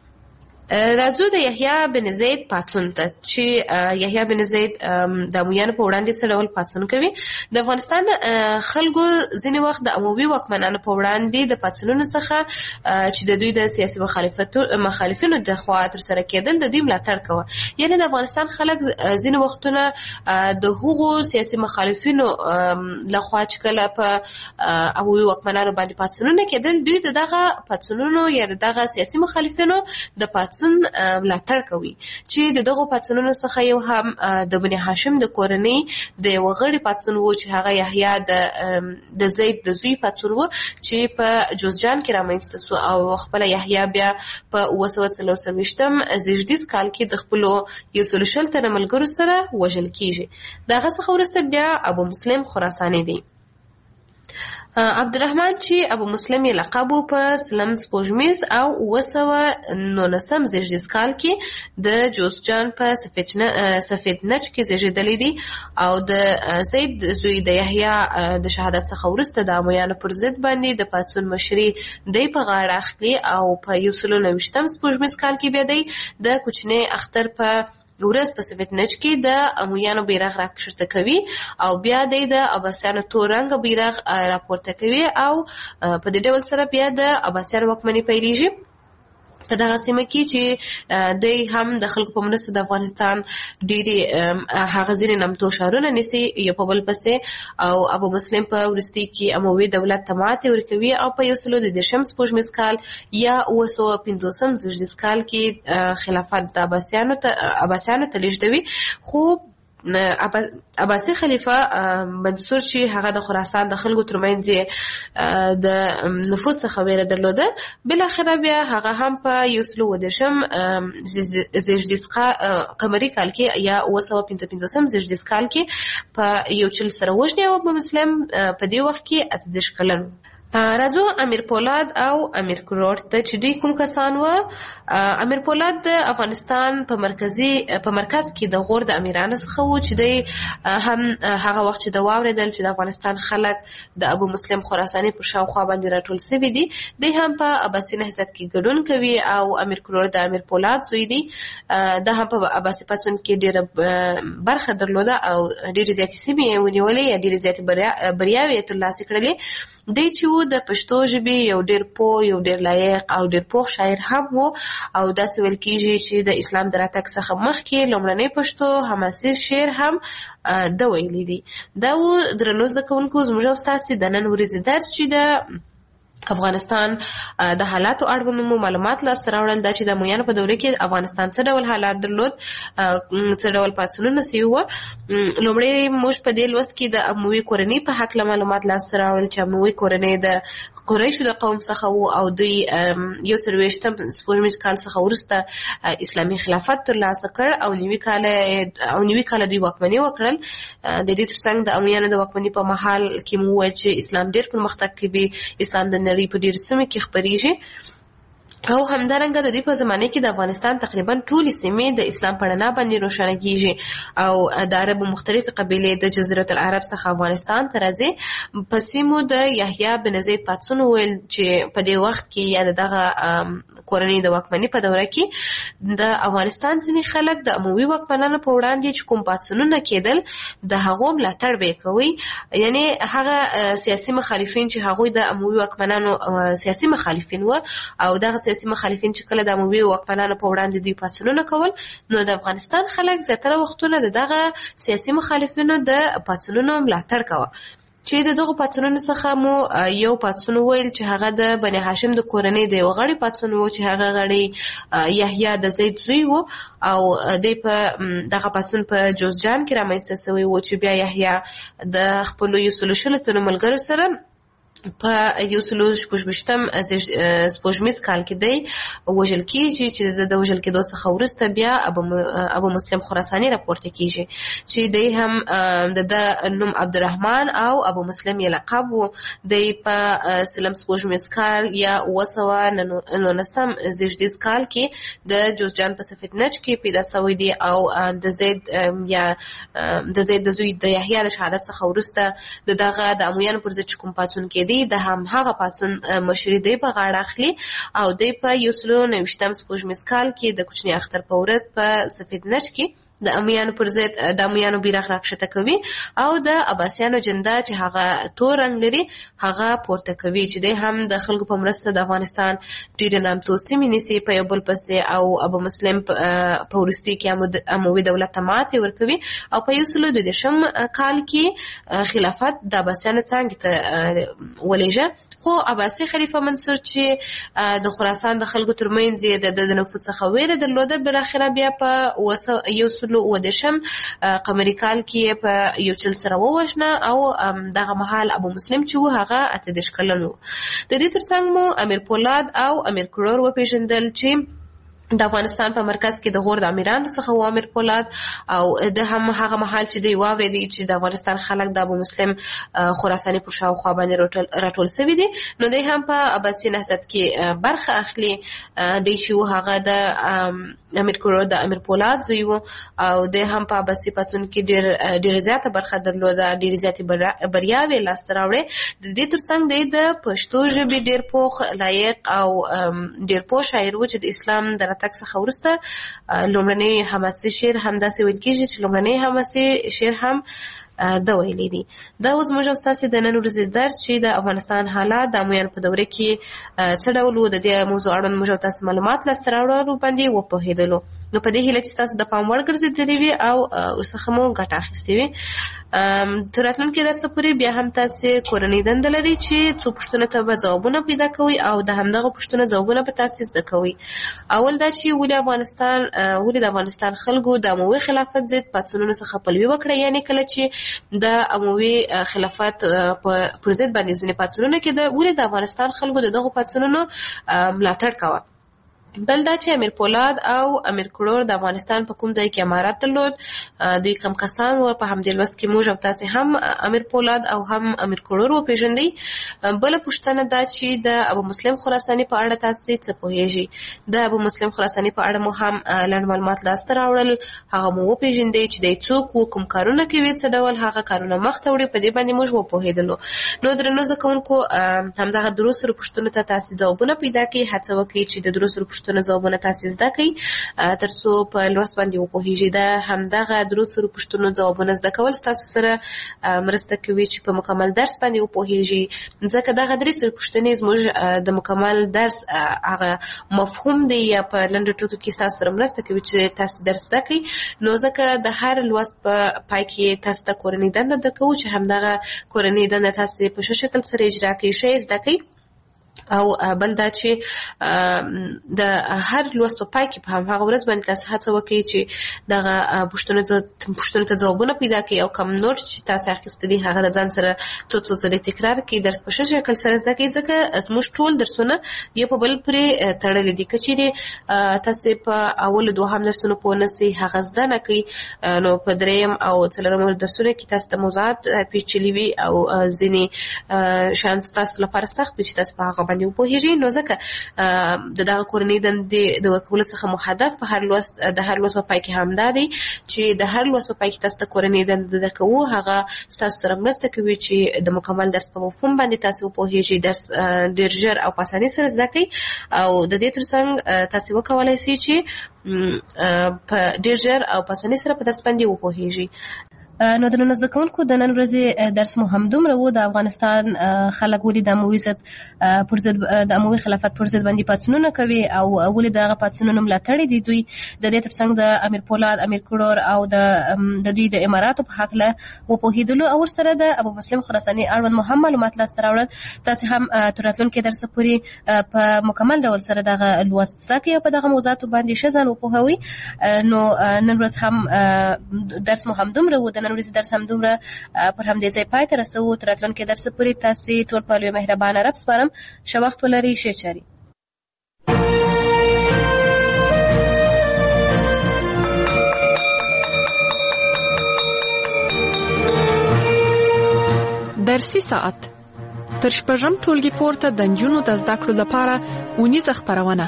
راځو د یحیی بن زید پاڅون ته چې یحیی بن زید د امویانو په وړاندې څه ډول پاڅون کوي د افغانستان خلکو ځینې وخت د اموي واکمنانو په وړاندې د پاڅونونو څخه چې د دوی د سیاسي مخالفینو د خوا ترسره کېدل د دوی ملاتړ کوه یعنی د افغانستان خلک ځینې وختونه د هغو سیاسي مخالفینو لخوا چې کله په اموي واکمنانو باندې پاڅونونه کېدل دوی دغه پاڅونونو یا دغه سیاسي مخالفینو د پاڅون ملاتړ کوي چې دغه پاڅونونو څخه یو هم د بني هاشم د کورنۍ د یو غړي پاڅون وو چې هغه یحیی د زید د زوی پاڅون وو چې په جوزجان کې رامنځته شو او خپل یحیی بیا په 1940 زیږدیز کال کې د خپل یو سلشل تر ملګرو سره وژل کیږي دغه څخه ورسته بیا ابو مسلم خراساني دی عبدالرحمن چې ابو مسلم یې لقب په سلم سپوږمیز او 1919 زیږدیز کال کې د جوزجان په سفید نج کې زیږیدلی دی او د زید زوی د یحیی د شهادت څخه وروسته د امویانو پر ضد باندې د پاڅون مشري دی په غاړه اخلي او په 1929 سپوږمیز کال کې بیا دی د کوچنی اختر په ورځ په سفید نج کې د امویانو بیرغ راکښته کوي او بیا د عباسیانو تور رنګ بیرغ راپورته کوي او په دې ډول سره بیا د عباسیانو واکمني پیلېږي په دغه سیمه کې چې دوی هم د خلکو په مرسته د افغانستان ډېرې هغه ځینې نامتو ښارونه نیسي یو په بل پسې او ابو مسلم په وروستي کې اموي دولت ته ماتې ورکوي او په 1910 سپوږمیز کال یا 1950 زیږدیز کال کې خلافت د عباسیانو ته لیږدوي خو عباسي خلیفہ منصور چې هغه د خراسان د خلکو ترمنځ د نفوذ څخه ویره درلوده بالاخره بیا هغه هم په 1910 زیږدیز قمري کال کې یا 1955 زیږدیز کال کې په یو چل سره وژني او ابو مسلم په دې وخت کې 18 کلن راځو امیر پولاد او امیر کروړ ته چې دوی کوم کسان و. امیر پولاد د افغانستان په مرکز کې د غور د امیرانو څخه و چې دوی هم هغه وخت چې د واوریدل چې د افغانستان خلک د ابو مسلم خراساني پر شاوخوا باندې راټول شوي دي، دوی هم په عباسي نهضت کې ګډون کوي او امیر کروړ د امیر پولاد زوی دی. دا هم په عباسي پاڅون کې ډېره برخه درلوده او ډېرې زیاتې سیمې یې ونیولې یا ډېرې زیاتې بریاوې یې ترلاسه کړلې. دی چې و د پښتو ژبې یو ډېر پوه، یو ډېر لایق او ډېر پوه شاعر هم و او داسې ویل کېږي چې د اسلام د راتګ څخه مخکې لومړنی پښتو حماسي شعر هم د ویلي دي. دا و درنو زده کوونکو زموږ او ستاسې د نن ورځې درس چې د افغانستان د حالاتو اړوند معلومات لاسته راوړل. دا چې د امویانو په دوره کې افغانستان څه ډول حالات درلود، څه ډول پاڅونونه سوي وو. لومړی موږ په دې لوست کې د اموي کورنۍ په هکله معلومات لاسته راوړل چې اموي کورنۍ د قریشو د قوم څخه وو او دوی 130 سپوږمیز کال څخه وروسته اسلامي خلافت ترلاسه کړ او 90 کاله دوی واکمني وکړل. د دې ترڅنګ د امویانو د واکمنۍ په مهال کې مو وویل چې اسلام ډېر پرمختګ کوي، اسلام د نړۍ په ډېرو سیمو کې خپرېږي او همدارنګه د دې په زمانه کې د افغانستان تقریبا ټولې سیمې د اسلام په رڼا باندې روښانه کیږي او د عربو مختلفې قبیلې د جزیرة العرب څخه افغانستان ته راځي. په سیمو د یحیی بن زید پاڅون ویل چې په دې وخت کې یا دغه کورنۍ د واکمنۍ په دوره کې د افغانستان ځینې خلک د اموي واکمنانو په وړاندې چې کوم پاڅونونه کېدل د هغو ملاتړ به یې کوي، یعنی هغه سیاسي مخالفین چې هغوی د اموي واکمنانو سیاسي مخالفین و او دغه سیاسي مخالفین چې کله د اموي واکمنانو په وړاندې دوی پاڅونونه کول، نو د افغانستان خلک زیاتره وختونه دغه سیاسي مخالفینو د پاڅونونو ملاتړ کوه. چې دغه پاڅونونو څخه مو یو پاڅون ویل چې هغه د بني هاشم د کورنۍ د یو غړي پاڅون و چې هغه غړي یحیی د زید زوی و او د دغه پاڅون په جوزجان کې رامنځته شوی و چې بیا یحیی د خپلو 140 تنو ملګرو سره په 126 سپوږمیز کال کې دی وژل کېږي چې د وژل کېدو څخه وروسته بیا ابو مسلم خراساني راپورته کېږي چې دی هم د نوم عبدالرحمن او ابو مسلم یې لقب و. دی په سلم سپوږمیز کال یا 919 زیږدیز کال کې د جوزجان په سفید نج کې پیدا شوی دی او د زید یا د زید د زوی د یحیی د شهادت څخه وروسته دغه د امویانو پر ضد کوم پاڅون کې د هم هغه پاڅون مشري دی په غاړه اخلي او دی په 129 سپوږمیز کال کې د کوچني اختر په ورځ په سفید نج کې د امیانو پر ضد د امیانو بیرغ راکښته کوي او د عباسیانو جنډه چې هغه تور رنګ لري هغه پورته کوي چې دی هم د خلکو په مرسته د افغانستان ډېرې نامتو سیمې نیسي په یو بل پسې او ابو مسلم په وروستي کې اموي دولت ته ماتې ورکوي او په 122 کال کې خلافت د عباسیانو څانګې ته ولېږه. خو عباسي خلیفه منصور چې د خراسان د خلکو ترمنځ د نفوذ څخه ویره درلوده، بالاخره بیا په 110 قمري کال کې په 1 سره ووژنه او دغه مهال ابو مسلم چې و هغه 18 کلن و. د دې ترڅنګ مو امیر پولاد او امیر کروړ وپېژندل چې د افغانستان په مرکز کې د غور د امیرانو څخه و امیر پولاد او د هم هغه مهال چې دی واورېدی چې د افغانستان خلک د ابو مسلم خراساني پر شاوخوا باندې راټول شوي دي، نو دی هم په عباسي نهضت کې برخه اخلي. دی چې هغه د امیر کروړ د امیر پولاد زوی و او دی هم په عباسي پاڅون کې ډېره زیاته برخه درلوده، ډېرې زیاتې بریاوې لاسته راوړې. د دې ترڅنګ دی د پښتو ژبې ډېر پوخ لایق او ډېر پوه شاعر و چې د اسلام د تک څخه وروسته لومړنی حماسي شعر همداسې ویل کېږي چې لومړنی حماسي شعر هم د ویلي دي. دا اوس موږ ستاسې د نن ورځې درس چې د افغانستان حالات د امویانو په دوره کې څه ډول و، د دې موضوع اړوند موږ تاسو معلومات لاسته راوړلو باندې وپوهېدلو. نو په دې هیله چې تاسو د پام وړ ګرځېدلې وي او ورڅخه مو ګټه اخیستې وي. تر راتلونکي درسه پورې بیا هم تاسو کورنۍ دنده لري چې څو پوښتنو ته به ځوابونه پیدا کوئ او د همدغه پوښتنو ځوابونه به تاسو زده کوئ. اول دا چې ولې د افغانستان خلکو د اموي خلافت ضد پاڅونونو څخه پلوي وکړه، یعنی کله چې د اموي خلافت پر ضد باندې ځینې پاڅونونه کېده، ولې د افغانستان خلکو د دغو پاڅونونو ملاتړ کوه. بل دا چې امیر پولاد او امیر کروړ د افغانستان په کوم ځای کې امارات درلود. دوی کم کسان و په همدې لوست کې موږ او تاسې هم امیر پولاد او هم امیر کروړ وپېژندئ. بله پوښتنه دا چې د ابو مسلم خراساني په اړه تاسې څه پوهېږئ؟ د ابو مسلم خراساني په اړه مو هم لنډ معلومات لاسته راوړل، هغه مو وپېژندئ چې دی څوک و، کوم کارونه کوي، څه ډول هغه کارونه مخته وړي، په دې باندې موږ وپوهېدلو. نو درنو زده کوونکو همدغه درو سرو پوښتنو ته تاسې ځوابونه پیدا کړئ. هڅه وکړئ چې د درو سرو پوښتنو ځوابونه تاسې زده کړئ ترڅو په لوست باندې وپوهېږئ. د همدغه درو سرو پوښتنو ځوابونه زده کول ستاسو سره مرسته کوي چې په مکمل درس باندې وپوهېږئ، ځکه دغه درې سرو پوښتنې زموږ د مکمل درس هغه مفهوم دی یا په لنډو ټکو کې ستاسو سره مرسته کوي چې تاسې درس زده کړئ. نو ځکه د هر لوست په پای کې تاسو ته کورنۍ دنده درکوو چې همدغه کورنۍ دنده تاسې په ښه شکل سره اجرا کړئ، ښه یې زده کړئ. او بل دا چې د هر لوست په پای کې په هماغه ورځ باندې تاسو هڅه وکړئ چې دغه پوښتنو ته ځوابونه پیدا کړئ او کوم نوټ چې تاسو اخیستی دي هغه د ځان سره څو ځلې تکرار کړئ، درس په ښه شکل سره زده کړئ، ځکه زموږ ټول درسونه یو په بل پورې تړلي دي. که چیرې تاسو په اولو دوهم درسونو پوه نه سئ، هغه زده نه کړئ، نو په دریم او څلورم درسونو کې تاسو ته موضوعات پیچلي وي او ځینې شیان ستاسو لپاره سخت وي چې تاسو په هغه باندې وپوهېږئ. نو ځکه د دغه کورنۍ دندې د ورکولو څخه مو هدف په هر لوست په پای کې همدا دی چې د هر لوست په پای کې تاسو ته کورنۍ دنده درکوو، هغه ستاسو سره مرسته کوي چې د مکمل درس په مفهوم باندې تاسو وپوهېږئ، درس ډېر ژر او په اسانۍ سره زده کړئ. او د دې ترڅنګ تاسو وکولای شئ چې په ډېر ژر او په اسانۍ سره په درس باندې وپوهېږئ. نو درنو زده کوونکو د نن ورځې درس مو همدومره و. د افغانستان خلک ولې د اموي خلافت پر ضد باندې پاڅونونه کوي او ولې دغه پاڅونونه ملاتړي دي دوی. د دې ترڅنګ د امیر پولاد، امیر کروړ او د دوی د اماراتو په هکله وپوهېدلو او ورسره د ابو مسلم خراساني اړوند مو هم معلومات لاسته راوړل. تاسې هم تر راتلونکي درسه پورې په مکمل ډول سره دغه لوست زده کړئ او په دغه موضوعاتو باندې ښه ځان وپوهوئ. نو نن ورځ هم درس مو همدومره و. د نن ورځې درس همدومره پر همدې ځای پای ته رسوو. تر راتلونکي درسه پورې تاسې ټول په لوی مهربانه رب سپارم. ښه وخت ولرئ، ښې چارې. درسي ساعت تر شپږم ټولګي پورته د نجونو د زده کړو لپاره اونیزه خپرونه.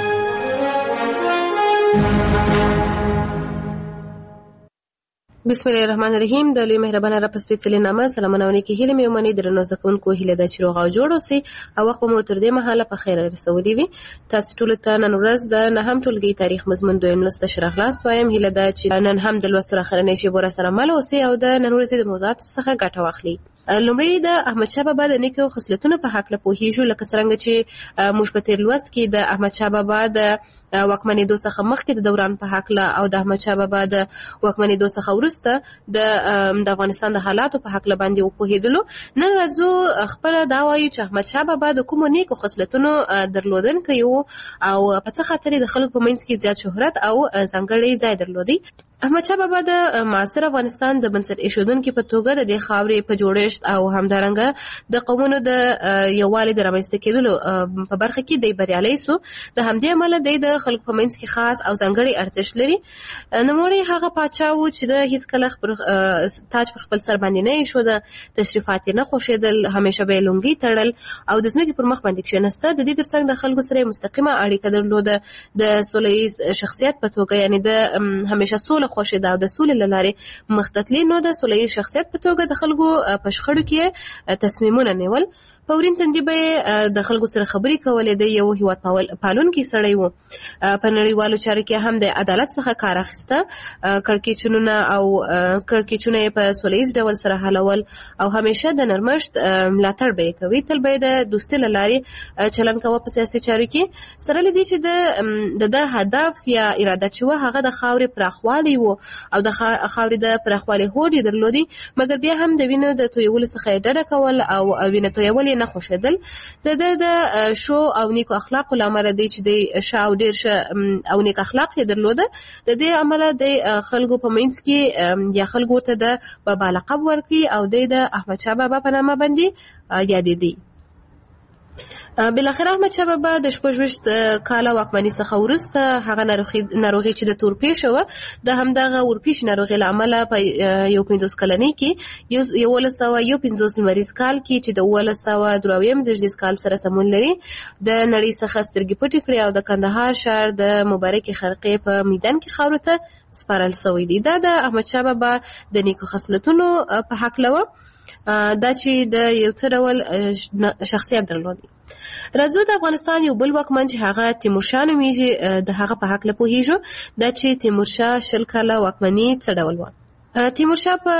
بسم الله الرحمن الرحیم. د لوی مهربانه رب سپېڅلې نامه سلامونه ونې کې هیله مې ومني. درنو زده کوونکو هیله ده چې روغ او جوړ اوسئ او وخت مو تر دې مهاله په خیر رسولي وي. تاسو ټولو ته نن ورځ د نهم ټولګي تاریخ مضمون دویم لوست ښه راغلاست وایم. هیله ده چې نن هم د لوستو راخرنۍ شیبو راسره مل اوسئ او د نن ورځې د موضوعاتو څخه ګټه واخلئ. لومړی د احمدشاه بابا د نیکو خصلتونو په هکله پوهیږو، لکه څرنګه چې موږ په تیر لوست کې د احمدشاه بابا د واکمنېدو څخه مخکې د دوران په هکله او د احمدشاه بابا د واکمنېدو څخه وروسته د افغانستان د حالاتو په هکله باندې وپوهېدلو. نن راځو خپل دا وایو چې احمدشاه بابا د کومو نیکو خصلتونو درلودونکی و او په څه خاطر د خلکو په منځ کې زیات شهرت او ځانګړی ځای درلودی. احمدشاه بابا د معاصر افغانستان د بنسټ ایښودونکي په توګه د دې خاورې په جوړښت او همدارنګه د قومونو د یووالي د رامنځته کېدلو په برخه کې دی بریالی سو. د همدې امله دی د خلکو په منځ کې خاص او ځانګړی ارزښت لري. نوموړی هغه پاچا و چې د هیڅ کله تاج پر خپل سر باندې نه ایښوده، تشریفات یې نه خوښېدل، همیشه به یې لونګۍ تړل او د ځمکې پر مخ باندې کښېناسته. د دې ترڅنګ د خلکو سره مستقیمه اړیکه درلوده. د سوله ییز شخصیت په توګه یعنې د همیشه سوله خوښېده او د سولې له لارې مخ ته تلي. نو د سوله ییز شخصیت په توګه د خلکو په شخړو کې تصمیمونه نیول. په ورین تندي به د خلکو سره خبرې کولې. د یو هیواد پالونکی سړی و. په نړیوالو چارو کې هم د عدالت څخه کار اخیسته. کړکېچونه یې په سوله ییز ډول سره حلول او همیشه د نرمښت ملاتړ به یې کوي. تل به یې د دوستۍ له لارې چلند کوه په سیاسي چارو کې. سره له دې چې د هدف یا اراده چې وه هغه د خاورې پراخوالی و او د خاورې د پراخوالي هوډ یې درلودی، مګر بیا هم د وینو د تویولو څخه یې ډډه کول او وینه تویول نه خوښېدل. د شو او نیکو اخلاقو له امله دی چې د ښه او ډېر ښه او نیک اخلاق یې درلوده. د دې امله د خلکو په منځ کې یا خلکو ورته د بابا لقب ورکړي او د احمدشاه بابا په نامه باندې یادېدی. بالاخره احمدشاه بابا د 26 کاله واکمنۍ څخه وروسته هغه ناروغي چې د تورپیش وه د همدغه اورپیش ناروغۍ له امله په 15 کلنۍ کې 1151 لمریز کال کې چې د 1123 زیږدیز کال سره سمون لري د نړۍ څخه سترګې پټې کړې او د کندهار ښار د مبارکې خرقې په میدان کې خاورو ته سپارل شوی دی. دا د احمدشاه بابا د نیکو خصلتونو په هکله وه، دا چې د یو څه ډول شخصیت درلودي. راځو د افغانستان یو بل واکمن چې هغه تیمورشاه نومیږي د هغه په هکله پوهیږو، دا چې تیمورشاه 10 کاله واکمني څه ډول وه. تیمورشاه په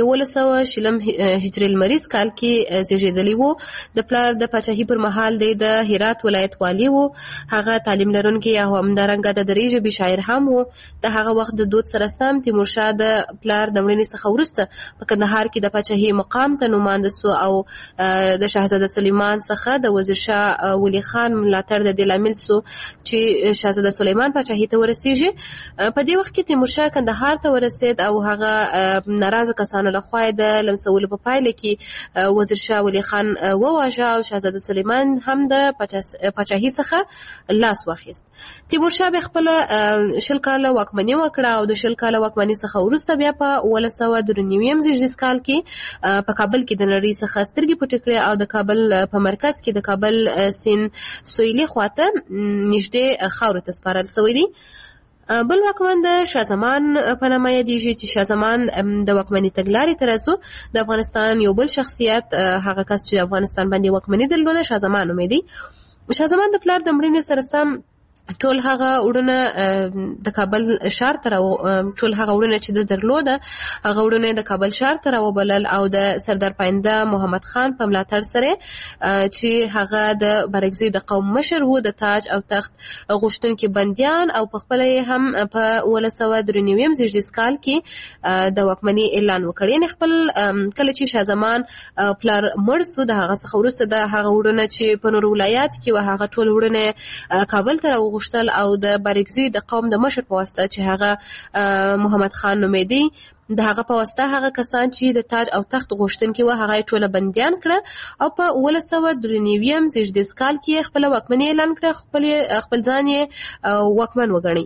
1120 هجري لمریز کال کې زیږیدلی وو. د پلار د پاچاهۍ پر مهال د هرات ولایت والی وو. هغه تعلیم لرونکی او همدارنګه د دري ژبې شاعر هم وو. د هغه وخت د دود سره سم تیمورشاه د پلار د مړینې څخه وروسته په کندهار کې د پاچاهۍ مقام ته نومانده سو او د شاهزاده سلیمان څخه د وزیر شاه ولی خان ملاتړ د دې لامل سو چې شاهزاده سلیمان پاچاهۍ ته ورسیږي. په دې وخت کې تیمورشاه کندهار ته ورسید او هغه ناراضه کسانو لخوا د لمسولو په پایله کې وزیر شاه ولی خان وواژه او شاهزاده سلیمان هم د پاچاهۍ څخه لاس واخیست. تیمورشاه به خپل 10 کاله واکمني وکړه او د 10 کاله واکمني څخه وروسته بیا په 1193 زیږدیز کال کې په کابل کې د نړۍ څخه سترګې پټې کړې او د کابل په مرکز کې د کابل سیند سویلي خواته نږدې خاورو ته سپارل شوی دی. بل واکمن د شاه زمان په نامه یادیږي چې شاه زمان د واکمنۍ تګلارې ته راځو. د افغانستان یو بل شخصیت هغه کس چې افغانستان باندې واکمني درلوده شاه زمان نومیدي. شاه زمان د پلار د مړینې سره سم ټول هغه وړونه د کابل ښار ته ټول هغه وړونه چې د درلوده هغه وړونه د کابل ښار ته راوبلل او د سردار پاینده محمد خان په ملاتړ سره چې هغه د بارګزیو د قوم مشر وو د تاج او تخت غوښتونکي بندیان او په خپل هم په 1193 زیږدیز کال کې د واکمنۍ اعلان وکړ. یعنې خپل کله چې شاه زمان پلار مړ سو د هغه څخه وروسته د هغه وړونه چې په نورو ولایات کې وه هغه ټول وړونه کابل ته غوښتل او د بارګزي د قوم د مشر په واسطه چې هغه محمد خان نومیدي د هغه په واسطه هغه کسان چې د تاج او تخت غوښتونکي وه هغه ټوله بندیان کړه او په 1193 زیږدیز کال کې خپل واکمني اعلان کړه، خپل ځان یې واکمن وګڼي.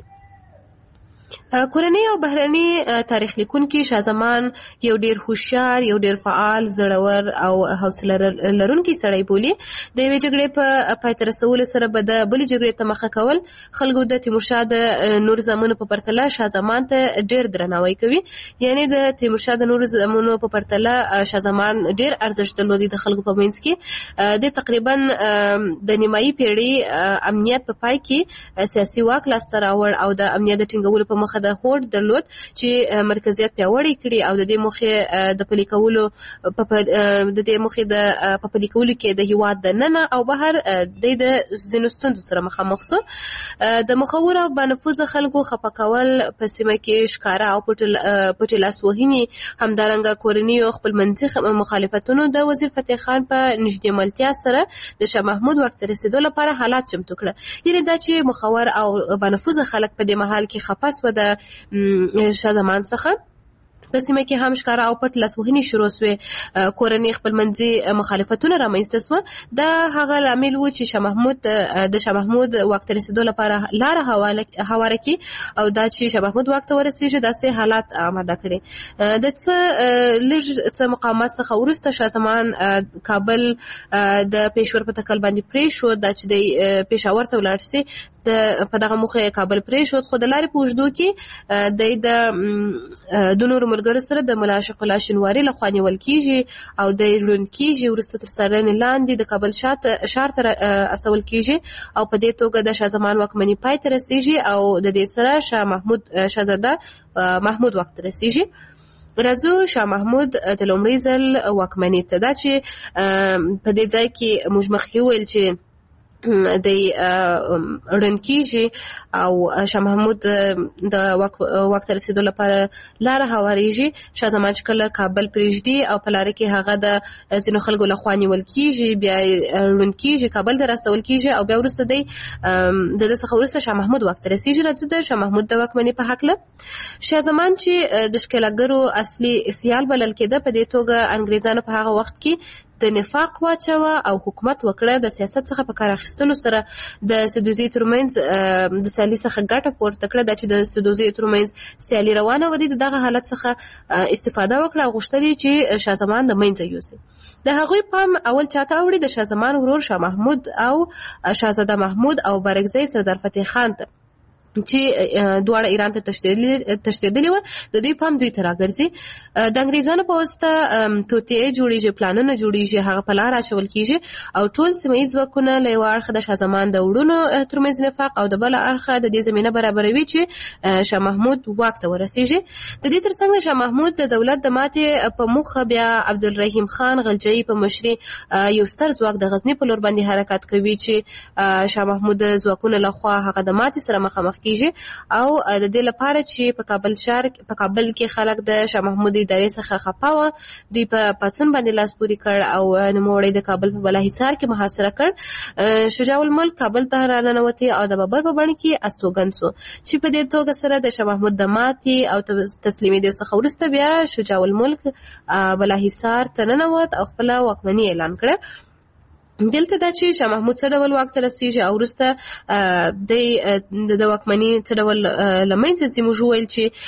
کورنۍ او بهرني تاریخ لیکونکي شاه زمان یو ډیر هوښیار، یو ډیر فعال، زړور او حوصله لرونکی سړی بولي. د یوې جګړې په پای ته رسولو سره به د بلې جګړې ته مخه کول. خلکو د تیمورشاه د نورو زامنو په پرتله شاه زمان ته ډیر درناوی کوي. یعنی د تیمورشاه د نورو زامنو په پرتله شاه زمان ډیر ارزښت درلودي د خلکو په منځ کې. د تقریبا د نیمایي پیړۍ امنیت په پای کې سیاسي واک لاسته راوړ او د امنیت د ټینګولو په مخه د هوډ درلود چې مرکزیت پیاوړی کړي او د دې موخې د پلي کولو په پلي کولو کې د هیواد د ننه او بهر د ځینو ستونزو سره مخامخ سو. د مخور او بانفوذه خلکو خفه کول په سیمه کې ښکاره او پټې لاسوهنې، همدارنګه کورني او خپلمنځي مخالفتونو د وزیر فتح خان په نږدې ملتیا سره د شاه محمود واک ته رسېدو لپاره حالات چمتو کړه. یعنې دا چې مخور او بانفوذه خلک په دې مهال کې خفه سوه د شاه زمان څخه، په سیمه کې هم ښکاره او پټ لاسوهنې شروع سوې، کورنۍ خپلمنځي مخالفتونه رامنځته سوه. دا هغه لامل و چې شاه محمود واک ته رسېدو لپاره لاره هواره کړي او دا چې شاه محمود واک ته ورسېږي داسې حالات آماده کړي. د څه مقامات څخه وروسته شاه زمان کابل د پېښور په تکل باندې پرېښود، دا چې د پېښور ته ولاړ سي په دغه موخه کابل پرېښود. خو د لارې په اوږدو کې د نورو ملګرو سره د ملا عاشق الله شینواري لخوا نیول کېږي او د ړوند کېږي، وروسته تر څارنې لاندې د کابل ښار ته استول کېږي او په دې توګه د شاه زمان واکمني پای ته رسېږي او د دې سره شاه محمود شاهزاده محمود واک ته رسېږي. راځو شاه محمود د لومړي ځل واکمني ته. دا چې په دې ځای کې موږ مخکې وویل چې د ړوند کېږي او شاه محمود د واک ته رسېدو لپاره لاره هوارېږي. شاه زمان چې کله کابل پرېږدي او په لاره کې هغه د ځینو خلکو لخوا نیول کېږي، بیا ړوند کېږي، کابل ته راستول کېږي او بیا وروسته د ده څخه وروسته شاه محمود واک ته رسېږي. راځو د شاه محمود د واکمنۍ په هکله. شاه زمان چې د ښکېلاګرو اصلي سیال بلل کېده، په دې توګه انګریزانو په هغه وخت کې د نفاق واچوه او حکومت وکړه. د سیاست څخه په کار اخیستلو سره د سدوزي ترمنځ د سیالي څخه ګټه پورته کړه. دا چې د سدوزي ترمنځ سیالي روانه و، د دغه حالت څخه استفاده وکړه او غوښتل چې شاه زمان د منځه یوسي. د هغوی پام اول چاته اوړي؟ د شاه زمان ورور شاه محمود او شاهزاده محمود او بارکزی سردار فتح خان ته، چې دواړه ایران ته تښتېدلي وو. د دوی پام دوی ته راګرځي. د انګریزانو په واسطه توطیې جوړېږي، پلانونه جوړېږي، هغه په لار اچول کېږي او ټول سیمه ییز ځواکونه له یوه اړخه د شاه زمان د وروڼو ترمنځ نفاق او د بله اړخه د دې زمینه برابروي چې شاه محمود واک ته ورسېږي. د دې ترڅنګ د شاه محمود د دولت د ماتې په موخه بیا عبدالرحیم خان غلجیي په مشري یو ستر ځواک د غزني په لور باندې حرکت کوي چې شاه محمود د ځواکونو لخوا هغه د ماتې سره مخامخ کیږي او د دې لپاره چې په کابل کې خلک د شاه محمود ادارې څخه خفه وه، دوی په پاڅون باندې لاس پورې کړ او نوموړی د کابل په بالاحصار کې محاصره کړ. شجاع الملک کابل ته راننوتی او د بابر په بڼه کې استوګن سو، چې په دې توګه سره د شاه محمود د ماتې او تسلیمېدو څخه وروسته بیا شجاع الملک بالاحصار ته ننوت او خپله واکمني اعلان کړه. دلته دا چې شاه محمود څه ډول واک ته رسېږي او وروسته د واکمني څه ډول له منځه ځي. موږ وویل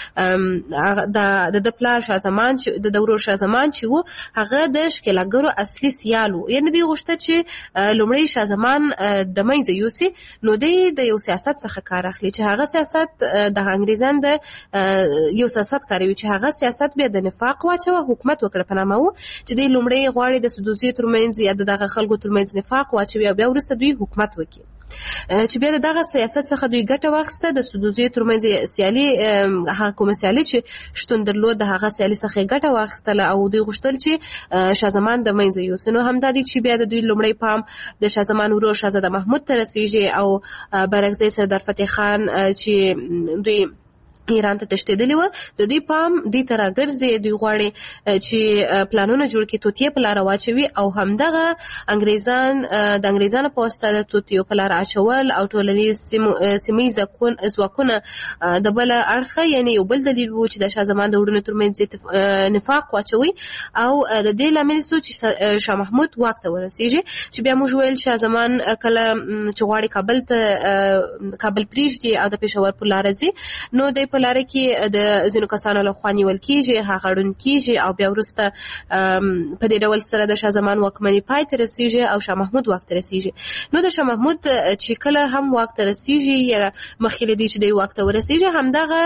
چې د پلار شاه زمان چې د ورور شاه زمان چې و، هغه د ښکېلاګرو اصلي سیال و، یعنې دوی غوښته چې لومړی شاه زمان د منځه یوسي. نو دی د یو سیاست څخه کار اخلي چې هغه سیاست د انګریزان د یو سیاست کاروي چې هغه سیاست بیا د نفاق واچوه، حکومت وکړه په نامه و، چې دی لومړی غواړي د سدوزي ترمنځ یا د دغه خلکو ترمنځ نفاق واچوي او بیا وروسته دوی حکومت وکړي. چې بیا دغه سیاست څخه دوی ګټه واخیسته. د سدوزي ترمنځ سیالي، هغه کومه سیالي چې شتون درلود، د هغه سیالي څخه ګټه واخیستله او دوی غوښتل چې شاه زمان د منځه یوسي. نو همدا دی چې بیا د دوی لومړی پام د شاه زمان ورور شاهزاده محمود ته رسېږي او بارکزی سردار فتح خان چې دوی ایران ته تښتېدلي وه، د دوی پام دوی ته راګرځي. دوی غواړي چې پلانونه جوړ کړي، توطیې په لاره واچوي او همدغه د انګریزانو په واسطه د توطیو په لاره اچول او ټولنیز سیمه ییز ځواکونه د بله اړخه، یعنې یو بل دلیل و چې د شاه زمان د وروڼو ترمنځ نفاق واچوي او د دې لامل سو چې شاه محمود واک ته ورسېږي. چې بیا موږ ویل شاه زمان کله چې غواړي کابل پرېږدي او د پېښور په لاره ځي، نو دی په لاره کې د ځینو کسانو لخوا نیول کېږي، هغه ړوند کېږي او بیا وروسته په دې ډول سره د شاه زمان واکمني پای ته رسېږي او شاه محمود واک ته رسېږي. نو د شاه محمود چې کله هم واک ته رسېږي یا مخکې له دې چې دی واک ته ورسېږي، همدغه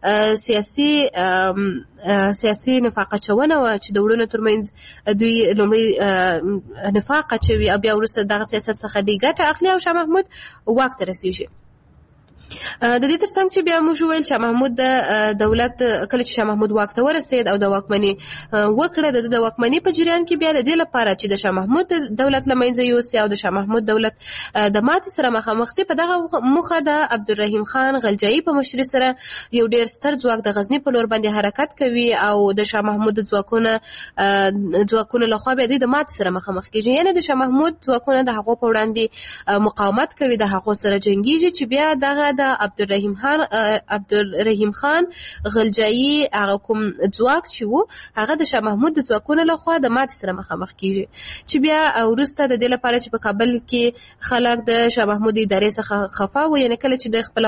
سیاسي نفاق اچونه وه چې د وروڼو ترمنځ دوی لومړی نفاق اچوي او بیا وروسته دغه سیاست څخه دوی ګټه اخلي او شاه محمود واک ته رسېږي. د دې ترڅنګ چې بیا موږ وویل شاه محمود د دولت کله چې شاه محمود واک ته ورسېد او د واکمني وکړه، د واکمني په جریان کې بیا د دې لپاره چې د شاه محمود دولت له منځه یوسي او د شاه محمود دولت د ماتې سره مخامخ سي، په دغه موخه د عبدالرحیم خان غلجیي په مشري سره یو ډېر ستر ځواک د غزني په لور باندې حرکت کوي او د شاه محمود د ځواکونو لخوا بیا دوی د ماتې سره مخامخ کېږي. یعنې د شاه محمود ځواکونه د هغو په وړاندې مقاومت کوي، د هغو سره جنګېږي چې بیا دغه د عبدالرحیم خان غلجیي هغه کوم ځواک چې و، هغه د شاه محمود د ځواکونو لخوا د ماتې سره مخامخ کېږي. چې بیا وروسته د دې لپاره چې په کابل کې خلک د شاه محمود ادارې څخه خفه وو، یعنې کله چې د خپله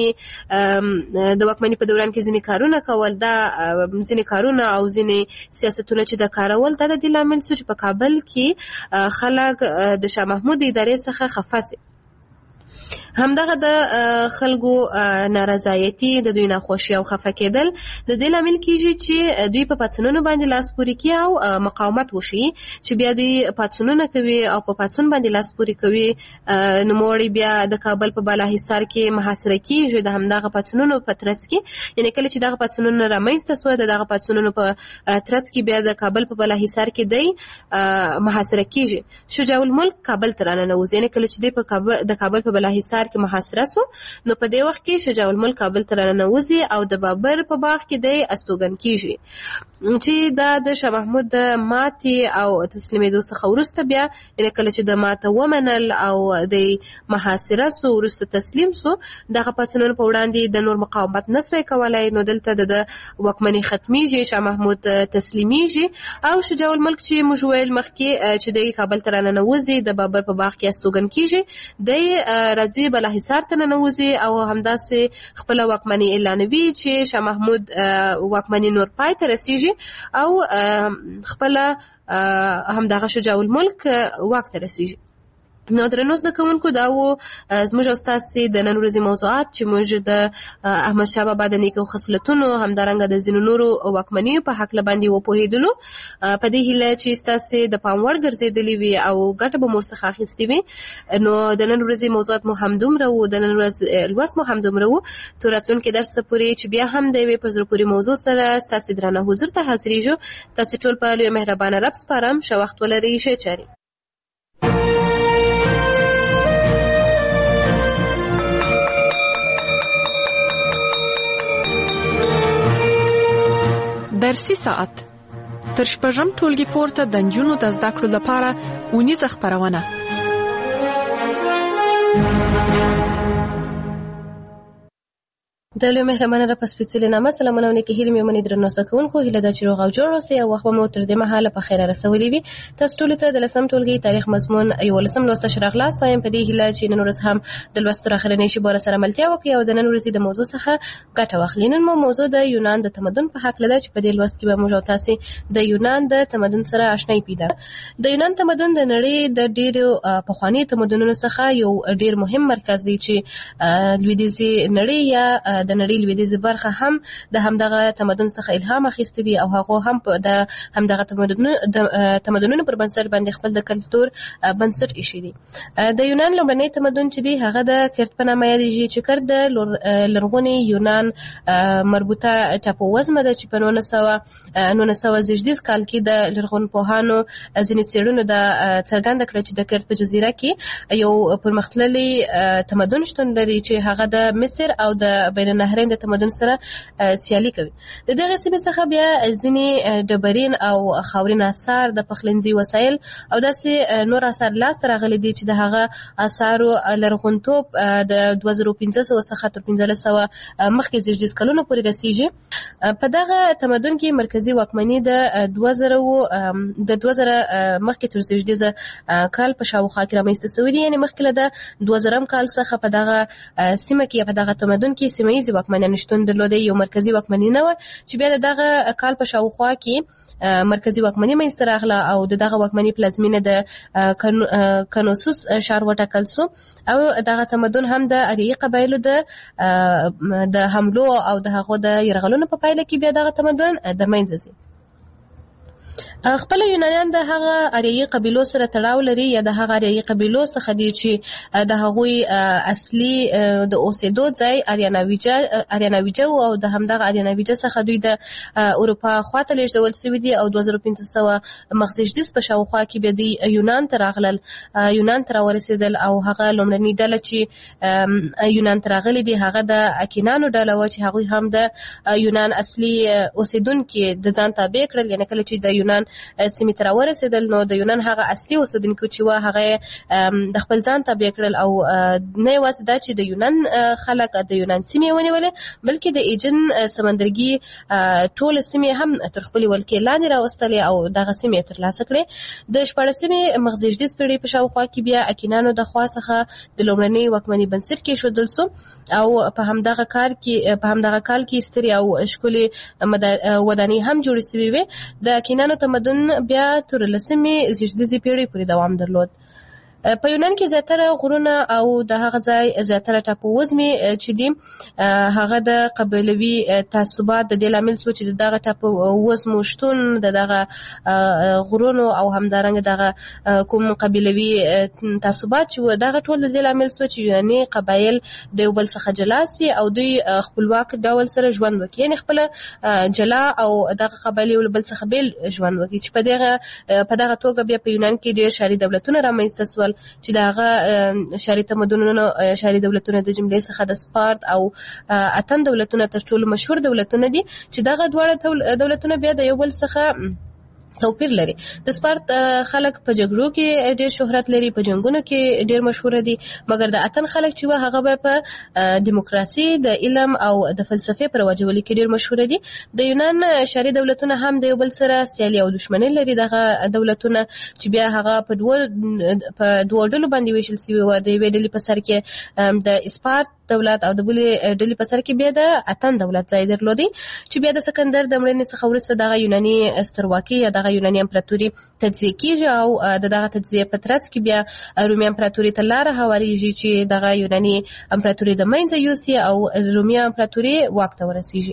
د واکمني په دوران کې ځینې کارونه کول، دا ځینې کارونه او ځینې سیاستونه چې د کارول، دا د دې لامل شو چې په کابل کې خلک د شاه محمود ادارې څخه خفه سي. همدغه د خلکو نارضایتي، د دوی ناخوښي او خفه کېدل د دې لامل کېږي چې دوی په پاڅونونو باندې لاس پورې کوي او مقاومت وشي. چې بیا دوی پاڅونونه کوي او په پاڅون باندې لاس پورې کوي، نوموړی بیا د کابل په بالاحصار کې محاصره کېږي د همدغه پاڅونونو په ترڅ کې. یعنې کله چې دغه پاڅونونه رامنځته سوه، د دغه پاڅونونو په ترڅ کې بیا د کابل په بالاحصار کې دی محاصره کېږي. شجاع الملک کابل ته راننوځي، یعنې کله چې دی د کابل په بالاحصار کې محاصره سو. نو په دې وخت کې شجاع الملک کابل ته راننوځي او د بابر په باغ کې دی استوګن کیږي چې دا د شاه محمود د ماتې او تسلیمېدو څخه وروسته بیا کله چې د ماته ومنل او د محاصره سو وروسته تسلیم سو دغه پاڅونونو په وړاندې د نور مقاومت نسوي کولای. نو دلته د واکمنۍ ختمیږي، شاه محمود تسلیمیږي او شجاع الملک چې موږ ویل مخکې چې د کابل ته راننوځي د بابر په باغ کې استوګن کیږي د راځي بالاحصار ته ننوځي او همداسې خپل واکمنۍ اعلانوي چې شاه محمود واکمنۍ نور پای ته رسیږي او خپل همدغه شجاع الملک واک ته رسیږي. نو درنو زده کوونکو دا و زموږ او ستاسې د نن ورځې موضوعات چې موږ د احمدشاه بابا د نیکو خصلتونو همدارنګه د ځینو نورو واکمنیو په هکله باندې وپوهېدلو. په دې هیله چې ستاسې د پام وړ ګرځېدلې وي او ګټه به مو ورڅخه اخیستې وي. نو د نن ورځې موضوعات مو همدومره و، د نن ورځ لوست مو همدومره و. تر راتلونکي درس پورې چې بیا هم د یوې په زړه پورې موضوع سره ستاسې درانه حضور ته حاضرېږو. تاسې ټول په لوی مهربانه رب سپارم. ښه وخت ولرئ، ښې چارې. درسي ساعت تر شپږم ټولګي پورته د نجونو د زده کړو لپاره اونیزه خپرونه. د لوی مهربانه رب سپېڅلې نامه سلامونه او نیکې هیلې مې ومنئ. درنو زده کوونکو، هیله ده چې روغ او جوړ اوسئ او وخت به مو تر دې مهاله په خیره رسولی وي. تاسو ټولو ته د 10م ټولګي تاریخ مضمون 11م لوست ته ښه راغلاست وایم په دې هیله چې نن ورځ هم د لوست تر اخرنۍ شېبو راسره ملتیا وکړئ او د نن ورځې د موضوع څخه ګټه واخلئ. نن مو موضوع د یونان د تمدن په هکله ده چې په دې لوست کې به موږ او تاسې د یونان د تمدن سره آشنایي پیدا. د یونان تمدن د نړۍ د ډېرو پخوانیو تمدنونو څخه یو ډېر مهم مرکز دی چې لویدیځې نړۍ یا د نړۍ لویدیځې برخه هم د همدغه تمدن څخه الهام اخیستی دي او هغه هم د همدغه تمدنونو پر بنسټ باندې خپل د کلتور بنسټ ایښی دي. د یونان لومړنی تمدن چې دی هغه د کرت په نامه یادیږي چې کرت د لرغوني یونان مربوطه ټاپووزمه ده چې په 1918 کال کې د لرغونپوهانو ځینې څېړنو دا څرګنده کړه چې د کرت په جزیره کې یو پرمختللی تمدن شتون لري چې هغه د مصر او د بین النهرین د تمدن سره سیالي کوي. د دغه سیمې څخه بیا ځینې ډبرین او خاورین آثار د پخلنځي وسایل او داسې نور آثار لاسته راغلي دي چې د هغه آثارو لرغونتوب د 2500 څخه تر 1500 مخکې زیږدیز کلونو پورې رسیږي. په دغه تمدن کې مرکزی واکمني د 2000 مخکې تر زیږدیز کال په شاوخوا کې رامنځته شوې دي. یعنې مخکې له د 2000 کال څخه په دغه سیمه کې په دغه تمدن کې سیمه ییزې واکمنیان شتون درلودی. یو مرکزی واکمني نه وه چې بیا د دغه کال په شاوخوا کې مرکزی واکمني منځته راغله او د دغه واکمني پلازمینه د کنوسوس ښار وټاکل سو او دغه تمدن هم د اریایي قبایلو د حملو او د هغو د یرغلونو په پایله کې بیا دغه تمدن د منځه ځي. خپل یونانیان د هغه اریایي قبیلو سره تړاو لري یا د هغه اریایي قبیلو څخه دي چې د هغوی اصلي د اوسېدو ځای اریاناویجه او د همدغه اریاناویجه څخه دوی د اروپا خواته لیږدول شوي دي او 2500 مخزېږدیز په شاوخوا کې بیا دوی یونان ته راغلل، یونان ته راورسېدل او هغه لومړنۍ ډله چې یونان ته راغلي دي هغه د اکینانو ډله وه چې هغوی هم د یونان اصلي اوسېدونکي د ځان تابع کړل. یعنې کله چې د یونان سیمې ته راورسېدل نو د یونان هغه اصلي اوسېدونکي چې وه هغه د خپل ځان تابع کړل او نه یوازې دا چې د یونان خلک د یونان سیمې ونیولې بلکې د ایجن سمندرګي ټولې سیمې هم تر خپلې ولکې لاندې راوستلې او دغه سیمې ترلاسه کړې. د 14مې مخزېږدیز پېړۍ په شاوخوا کې بیا اکینانو د خوا څخه د لومړنۍ واکمنۍ بنسټ کېښودل سو او په همدغه کال کې سترې او ښکلې ودانۍ هم جوړې شوې وې. د اکینانو تمدن بیا تر 10مې زیږدیزې پېړۍ پورې دوام درلود. په یونان کې زیاتره غرونه او د هغه ځای زیاتره ټاپووزمې چې دي هغه د قبیلوي تعصبات د دې لامل شو چې دغه ټاپووزمو شتون دغه غرونو او همدارنګه دغه کوم قبیلوي تعصبات چې دغه ټول د دې لامل شو چې یوناني قبایل د یو بل څخه جلا سي او دوی خپلواک ډول سره ژوند وکړي، یعنې خپله جلا او دغه قبایل یو بل څخه بیل ژوند وکړي چې په دغه توګه بیا په یونان کې ډېر ښاري دولتونه رامنځته شول ډول چې د هغه شاري تمدنونو شاري دولتونو د جملې څخه د سپارت او اتن دولتونه تر ټولو مشهور دولتونه دي چې دغه دواړه دولتونه بیا د یو بل څخه توپیر لري. د سپارت خلک په جګړو کې ډېر شهرت لري، په جنگونو کې ډېر مشهور دي، مګر د اتن خلک چې هغه به په دیموکراسي، د علم او د فلسفې پر واجولي کې ډېر مشهور دي. د یونان شاري دولتونه هم د یو بل سره سیالي او دښمني لري. دغه دولتونه چې بیا هغه په دوه ډلو باندې ویشل شوي وو. د یوې ډلې په سر کې د سپارت دولت او د بلې ډلې په سر کې بیا د اتن دولت ځای درلودی چې بیا د سکندر د مړینې څخه وروسته دغه یوناني سترواکي یا دغه یوناني امپراتوري تجزیه کیږي او دغه تجزیه په ترڅ کې بیا رومي امپراتوري ته لاره هواریږي چې دغه یوناني امپراتوري د منځه یوسي او رومي امپراتوري واک ته ورسیږي.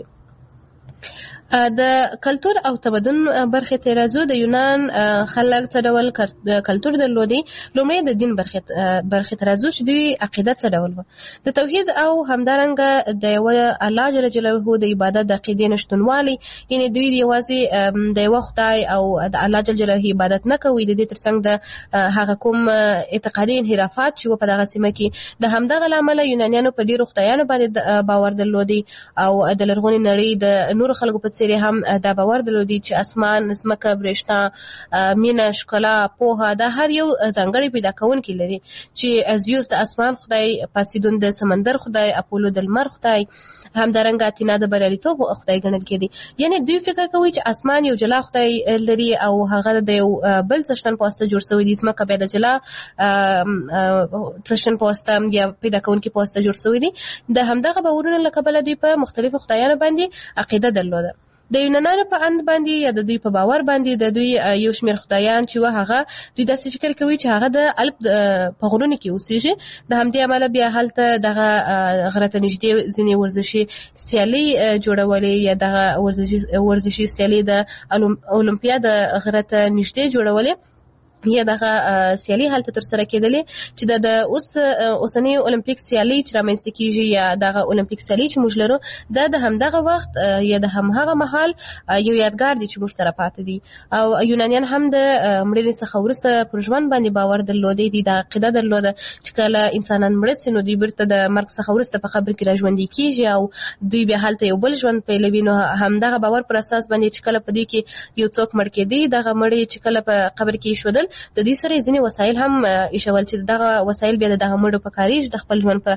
د کلتور او تمدن برخې ته راځو. د یونان خلک څه ډول کلتور درلودي؟ لومړی د دین برخې ته راځو چې دوی عقیده څه ډول وه. د توحید او همدارنګه د یوه الله جل جلاله د عبادت د عقیدې نشتونوالی، یعنې دوی یوازې د یوه خدای او د الله جل جلاله عبادت نه کوي. د دې ترڅنګ د هغه کوم اعتقادي انحرافات چې په دغه سیمه کې د همدغه له امله یونانیانو په ډېرو خدایانو باندې باور درلودي او د لرغونې نړۍ د نورو خلکو په څېر هم دا باور درلودي چې اسمان، ځمکه، برېښنا، مینه، ښکلا، پوهه دا هر یو ځانګړی پیدا کوونکی لري. چې زیوس د اسمان خدای، پاسیدون د سمندر خدای، اپولو د لمر خدای، همدارنګه اتینا د بریالیتوب خدای ګڼل کېدی. یعنې دوی فکر کوي چې اسمان یو جلا خدای لري او هغه د یو بل څښتن په واسطه جوړ شوی دی، ځمکه بیا د جلا څښتن په واسطه یا پیدا کوونکي په واسطه جوړ شوی دی. د همدغه باورونو له کبله دوی په مختلفو خدایانو باندې عقیده درلوده. د یونانانو په اند باندې یا د دوی په باور باندې د دوی یو شمېر خدایان چې هغه دوی داسې فکر کوي چې هغه د الپ په غرونو کې اوسېږي. د همدې امله بیا هلته دغه غره ته نږدې ځینې ورزشي سیالۍ جوړولې یا دغه ورزشي سیالۍ د اولمپیا د غره ته نږدې جوړولې یا دغه سیالي هلته ترسره کېدلې چې د اوسنۍ اولمپیک سیالي چې رامنځته کېږي یا دغه اولمپیک سیالي چې موږ لرو دا د همدغه وخت یا د همهغه مهال یو یادګار دی چې موږ ته راپاتې دي. او یونانیان هم د مړینې څخه وروسته پر ژوند باندې باور درلودی دي، د عقیده درلوده چې کله انسانان مړه سي نو دوی بیرته د مرګ څخه وروسته په قبر کې راژوندي کېږي او دوی بیا هلته یو بل ژوند پیلوي. نو همدغه باور پر اساس باندې چې کله په دې کې یو څوک مړ کېدی، دغه مړی چې کله په قبر کې ایښودل د دې سره ځینې وسایل هم ایښول چې دغه وسایل بیا د دغه مړو په کاریږي د خپل ژوند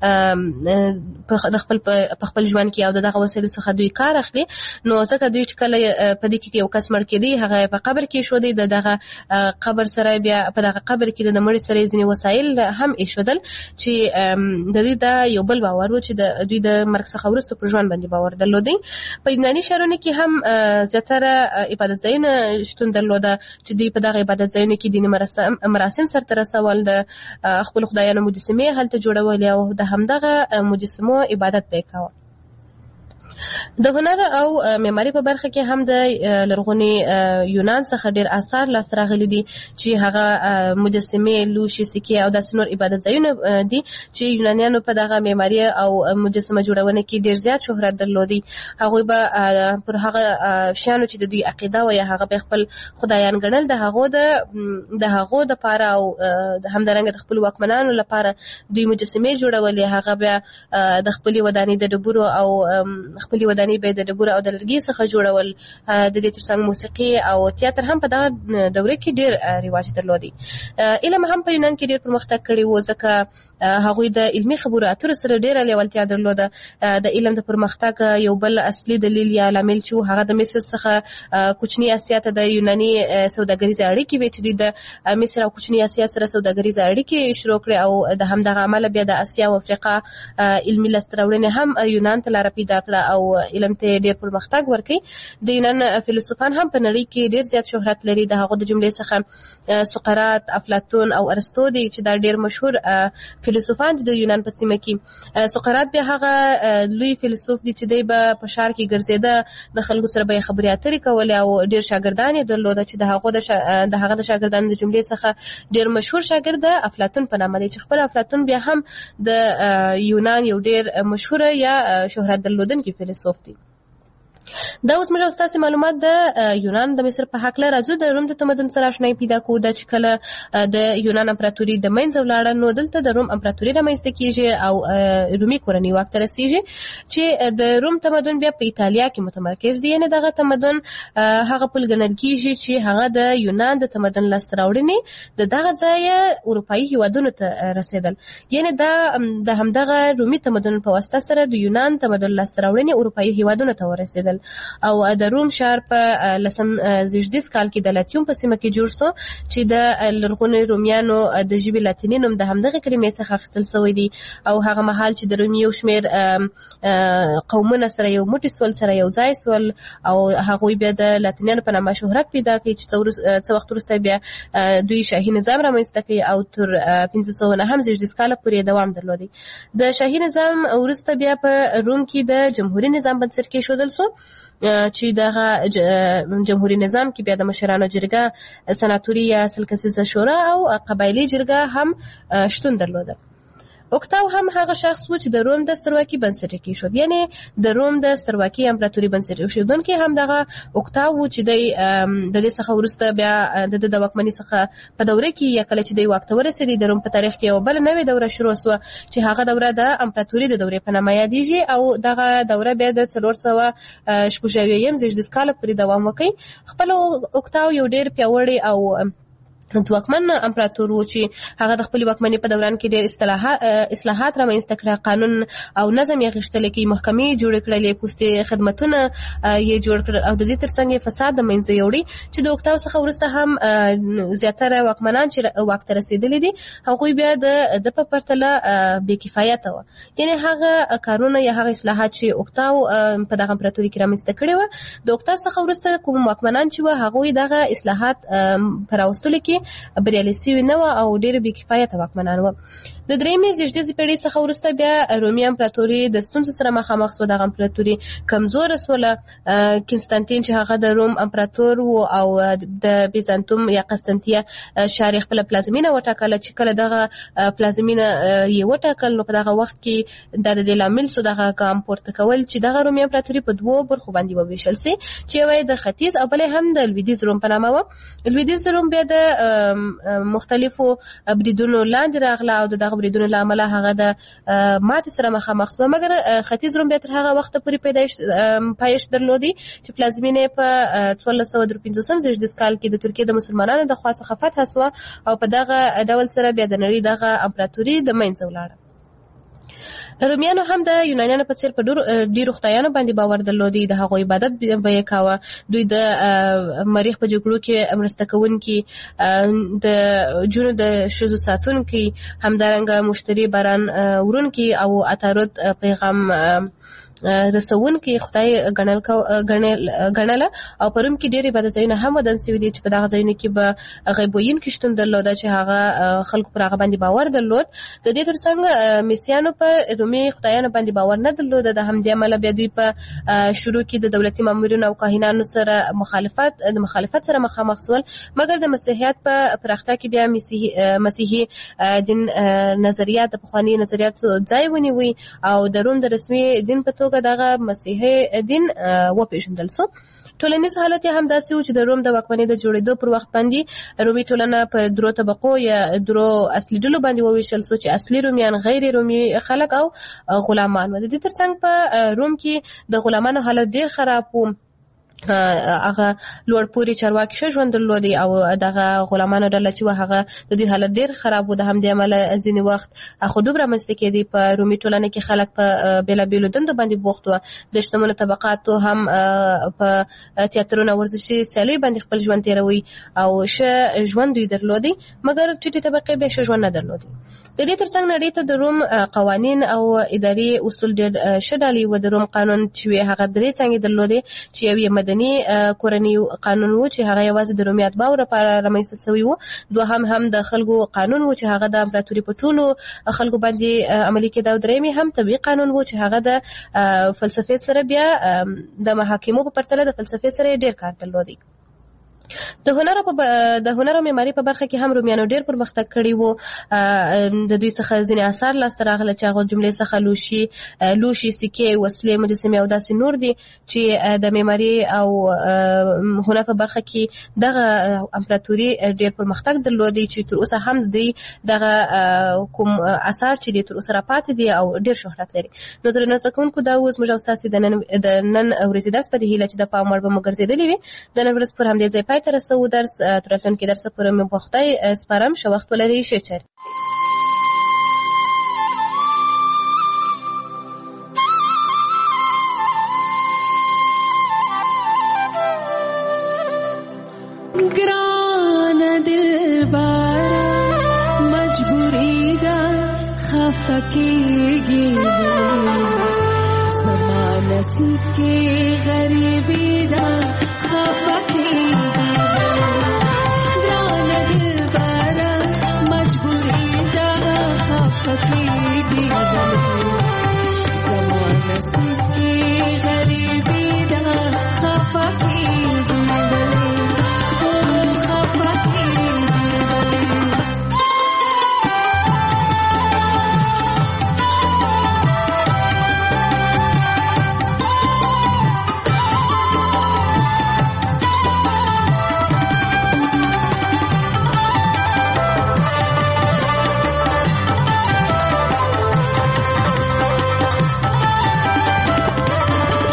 په خپل ژوند کې او دغه وسایلو څخه دوی کار اخلي. نو ځکه دوی چې کله په دې کې یو کس مړ کېدی هغه په قبر کې ایښودی، د دغه قبر سره بیا په دغه قبر کې د مړي سره ځینې وسایل هم ایښودل چې د دوی دا یو بل باور و چې دوی د مرګ څخه وروسته په ژوند باندې باور درلودی. په یوناني ښارونو کې هم زیاتره عبادت ځایونه شتون درلوده چې دوی په دغه عبادت ځایونو کې دیني مراسم سرته رسول، د خپل خدایانو مجسمې هلته جوړولې او د همدغه مجسمو عبادت به یې کاوه. د هنر او معماري په برخه کې هم د لرغوني یونان څخه ډېر آثار لاسته راغلي دي چې هغه مجسمې، لوښي، سکې او داسې نور عبادت ځایونه دي چې یونانیانو په دغه معماري او مجسمه جوړونه کې ډېر زیات شهرت درلودي. هغوی به پر هغه شیانو چې د دوی عقیده و یا هغه به خپل خدایان ګڼل د هغو دپاره او همدارنګه د خپلو واکمنانو لپاره دوی مجسمې جوړولې. هغه بیا د خپلې ودانۍ د ډبرو او خپلې ودانۍ به د ډبرو او د لرګي څخه جوړول. د دې ترڅنګ موسیقي او تیاتر هم په دغه دوره کې ډېر رواج درلودي. علم هم په یونان کې ډېر پرمختګ کړی و ځکه هغوی د علمي خبرو اترو سره ډېره لیوالتیا درلوده. د علم د پرمختګ یو بل اصلي دلیل یا لامل چې هغه د مصر څخه کوچني اسیا ته د یوناني سوداګریزې اړیکې وې چې دوی د مصر او کوچني اسیا سره سوداګریزې اړیکې شروع کړې او د همدغه عمله بیا د اسیا او افریقا علمي لاسته راوړنې هم یونان ته لاره پیدا کړه او علم ته ډېر پرمختګ ورکړي. د یونان فیلسوفان هم په نړۍ کې ډېر زیات شهرت لري. د هغو د جملې څخه سقراط، افلاطون او ارسطو دي چې دا ډېر مشهور فیلسوفان دي د یونان په سیمه کې. سقراط بیا هغه لوی فیلسوف دی چې دی به په ښار کې ګرځېده، د خلکو سره به یې خبرې اترې کولې او ډېر شاګردان یې درلوده چې د هغه د شاګردانو د جملې څخه ډېر مشهور شاګرد افلاطون په نامه دی چې خپل افلاطون بیا هم د یونان یو ډېر مشهوره یا شهرت درلودونکی فیلسوف دی. دا اوس موږ تاسو معلومات د یونان د مصر په حق له راځو د روم د تمدن سره آشنای پیدا کو د چکله د یونان امپراتوري د منځ ولاړه نو دلته د روم امپراتوري رامنځته کیږي او رومي کورنۍ واک ته رسیږي چې د روم تمدن بیا په ایتالیا کې متمرکز دی. یعنی دغه تمدن هغه پل ګڼل کیږي چې هغه د یونان د تمدن لاسته راوړنې د دغه ځای اروپایي هیوادونو ته رسیدل. یعنی دا د همدغه رومي تمدن په واسطه سره د یونان تمدن لاسته راوړنې اروپایي هیوادونو ته ورسیدل او د روم شهر په لسم زیږدیز کال کې د لاتیوم په سیمه کې جوړ شو چې د لرغونو رومیانو د ژبې لاتیني نوم د همدغه کلمې څخه اخیستل شوی دی او هغه مهال چې د رومي یو شمېر قومونه سره یو موټی سول سره یو ځای سول او هغوی بیا د لاتینیانو په نامه شهرت پیدا کړي چې څه وخت وروسته بیا دوی شاهي نظام رامنځته کړي او تر 1509 زیږدیز کاله پورې دوام درلودی. د شاهي نظام وروسته بیا په روم کې د جمهوریت نظام بنسټ کېښودل شو چې دغه جمهوریت نظام کې بیا د مشرانو جرګه، سناتوري یا سلکسیزه شورا او قبایلي جرګه هم شتون درلوده. اوکتاو هم هغه شخص و چې د روم د سترواکي بنسټ کېښود. یعنی د روم د سترواکي امپراتوري بنسټ ایښودونکی هم دغه اوکتاو و چې د دې څخه وروسته بیا د واکمنۍ څخه په دوره کې یا کله چې دی واک ته ورسېدی د روم په تاریخ کې یو بل نوې دوره شروع شوه چې هغه دوره د امپراتوري د دورې په نامه یادېږي او دغه دوره بیا د 476 زیږدیز کاله پورې دوام وکړي. خپل اوکتاو یو ډېر پیاوړی او ځواکمن امپراتور و چې هغه د خپل واکمنۍ په دوران کې د اصلاحات رامنځته کړل، قانون او نظم یې غښتلی کړي، محکمې جوړې کړلې، پوستي خدمتونه یې جوړ کړل او د دې ترڅنګ یې فساد د منځه یوړی چې د اوکتاو څخه وروسته هم زیاتره واکمنان چې واک ته رسېدلي دي هغوی بیا د په پرتله بې کفایته وه. یعنې هغه کارونه یا هغه اصلاحات چې اوکتاو په دغه امپراتوري کې رامنځته کړي وه د اوکتاو څخه وروسته کوم واکمنان چې وه هغوی دغه اصلاحات په راوستلو کې بریالي سوي نه وه او ډېر بې کفایته واکمنان وه. د درېیمې زیږدیزې پېړۍ څخه وروسته بیا رومي امپراتوري د ستونزو سره مخامخ شوه. دغه امپراتوري کمزوره شوله. کنستانتین چې هغه د روم امپراتور و او د بیزانتوم یا قسطنطیه ښار یې خپله پلازمینه وټاکله چې کله دغه پلازمینه یې وټاکل نو په دغه وخت کې دا د دې لامل شو دغه ګام پورته کول چې دغه رومي امپراتوري په دوو برخو باندې وویشل سي چې یوه یې د ختیځ او بله هم د لویدیځ روم په نامه وه. لویدیځ روم بیا د مختلفو بریدونو لاندې راغله او د دغه بریدونو له امله هغه د ماتې سره مخامخ شوه. مګر ختیځ روم بیا تر هغه وخته پورې پایښت درلودی چې پلازمینه یې په 1453 زیږدیز کال کې د ترکیې د مسلمانانو د خوا څخه فتح شوه او په دغه ډول سره بیا د نړۍ دغه امپراتوري د منځه ولاړه. رومیانو هم د یونانیانو په څیر په ډیرو خدایانو باندې باور درلودی، د هغوی عبادت به یې کاوه. دوی د مریخ په جګړو کې مرسته کوونکي، د جونو د ښځو ساتونکي، همدارنګه مشتري باران وړونکي او عطارد پیغام رسونکي خدای ګڼله او په روم کې ډېر عبادت ځایونه هم ودان سوي دي چې په دغه ځایونو کې به غیب ویونکي شتون درلوده چې هغه خلکو پر هغه باندې باور درلود. د دې ترڅنګ میسیانو په رومي خدایانو باندې باور نه درلوده. د همدې امله بیا دوی په شروع کې د دولتي مامورینو او کاهنانو سره مخالفت سره مخامخ شول. مګر د مسیحیت په پراختیا کې بیا مسیحي دین نظریات د پخواني نظریاتو ځای ونیوي او د روم د رسمي دین په دغه مسیحي دین وپېژندل شو. ټولنیز حالت هم داسې و چې د روم د واکمنۍ د جوړېدو پر وخت باندې رومي ټولنه په درو طبقو یا درو اصلي ډلو باندې وویشل شو چې اصلي رومیان، غیر رومي خلک او غلامان و. د دې ترڅنګ په روم کې د غلامانو حالت ډېر خراب و. هغه لوړ پوري چارواکي ښه ژوند درلودی او دغه غلامانو ډله چې وه هغه د دوی حالت ډېر خراب و. د همدې امله ځینې وخت خودوب رامنځته کېدی. په رومي ټولنه کې خلک په بېلابېلو دندو باندې بوخت وه. د شتمنو طبقاتو هم په تیاترونو ورزشي سیالیو باندې خپل ژوند تېروي او ښه ژوند دوی درلودی. مګر ټیټې طبقې بیا ښه ژوند نه درلودی. د دې ترڅنګ نړۍ ته د روم قوانین او اداري اصول ډېر ښه ډالۍ و. د روم قانون چې هغه درې څانګې درلودې چې یو یې مدني کورنی قانون و چې هغه یوازې د رومي اتباعو لپاره رامنځته شوی و. دوهم هم د خلکو قانون و چې هغه د امپراتوري په ټولو خلکو باندې عملي کېده. او درېیمې هم طبیعي قانون و چې هغه د فلسفې سره بیا د محاکمو په پرتله د فلسفې سره ډېر کار درلودی. د هنر او معماري په برخه کې هم رومیانو ډېر پرمختګ کړی وو. د دوی څخه ځینې آثار لاسته راغله چې هغه جملې څخه لوښي، سکې، وسلې، مجسمې او داسې نور دي چې د معماري او هنر په برخه کې دغه امپراتوري ډېر پرمختګ درلودی چې تر اوسه هم د دوی دغه کوم آثار چې دي تر اوسه راپاتې دي او ډېر شهرت لري. نو درنو زده کوونکو دا اوس موږ او ستاسې د نن ورځې درس په دې هیله چې د پام وړ به مو ګرځېدلي وي. د نن ورځ پر همدې ځای پای ته رسوو درس. تر راتلونکي درسه پورې مې په خدای سپارم. ښه وخت ولرئ. ښه چارې. ګرانه دلبره مجبوري ده خفه کېږي زما نصیب کې غریبي ده خفه کېږي ګرانه دلبره مجبوري ده خفه کېږي زما نصیب کې غریبي ده خفه کېږي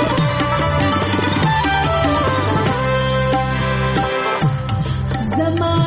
زما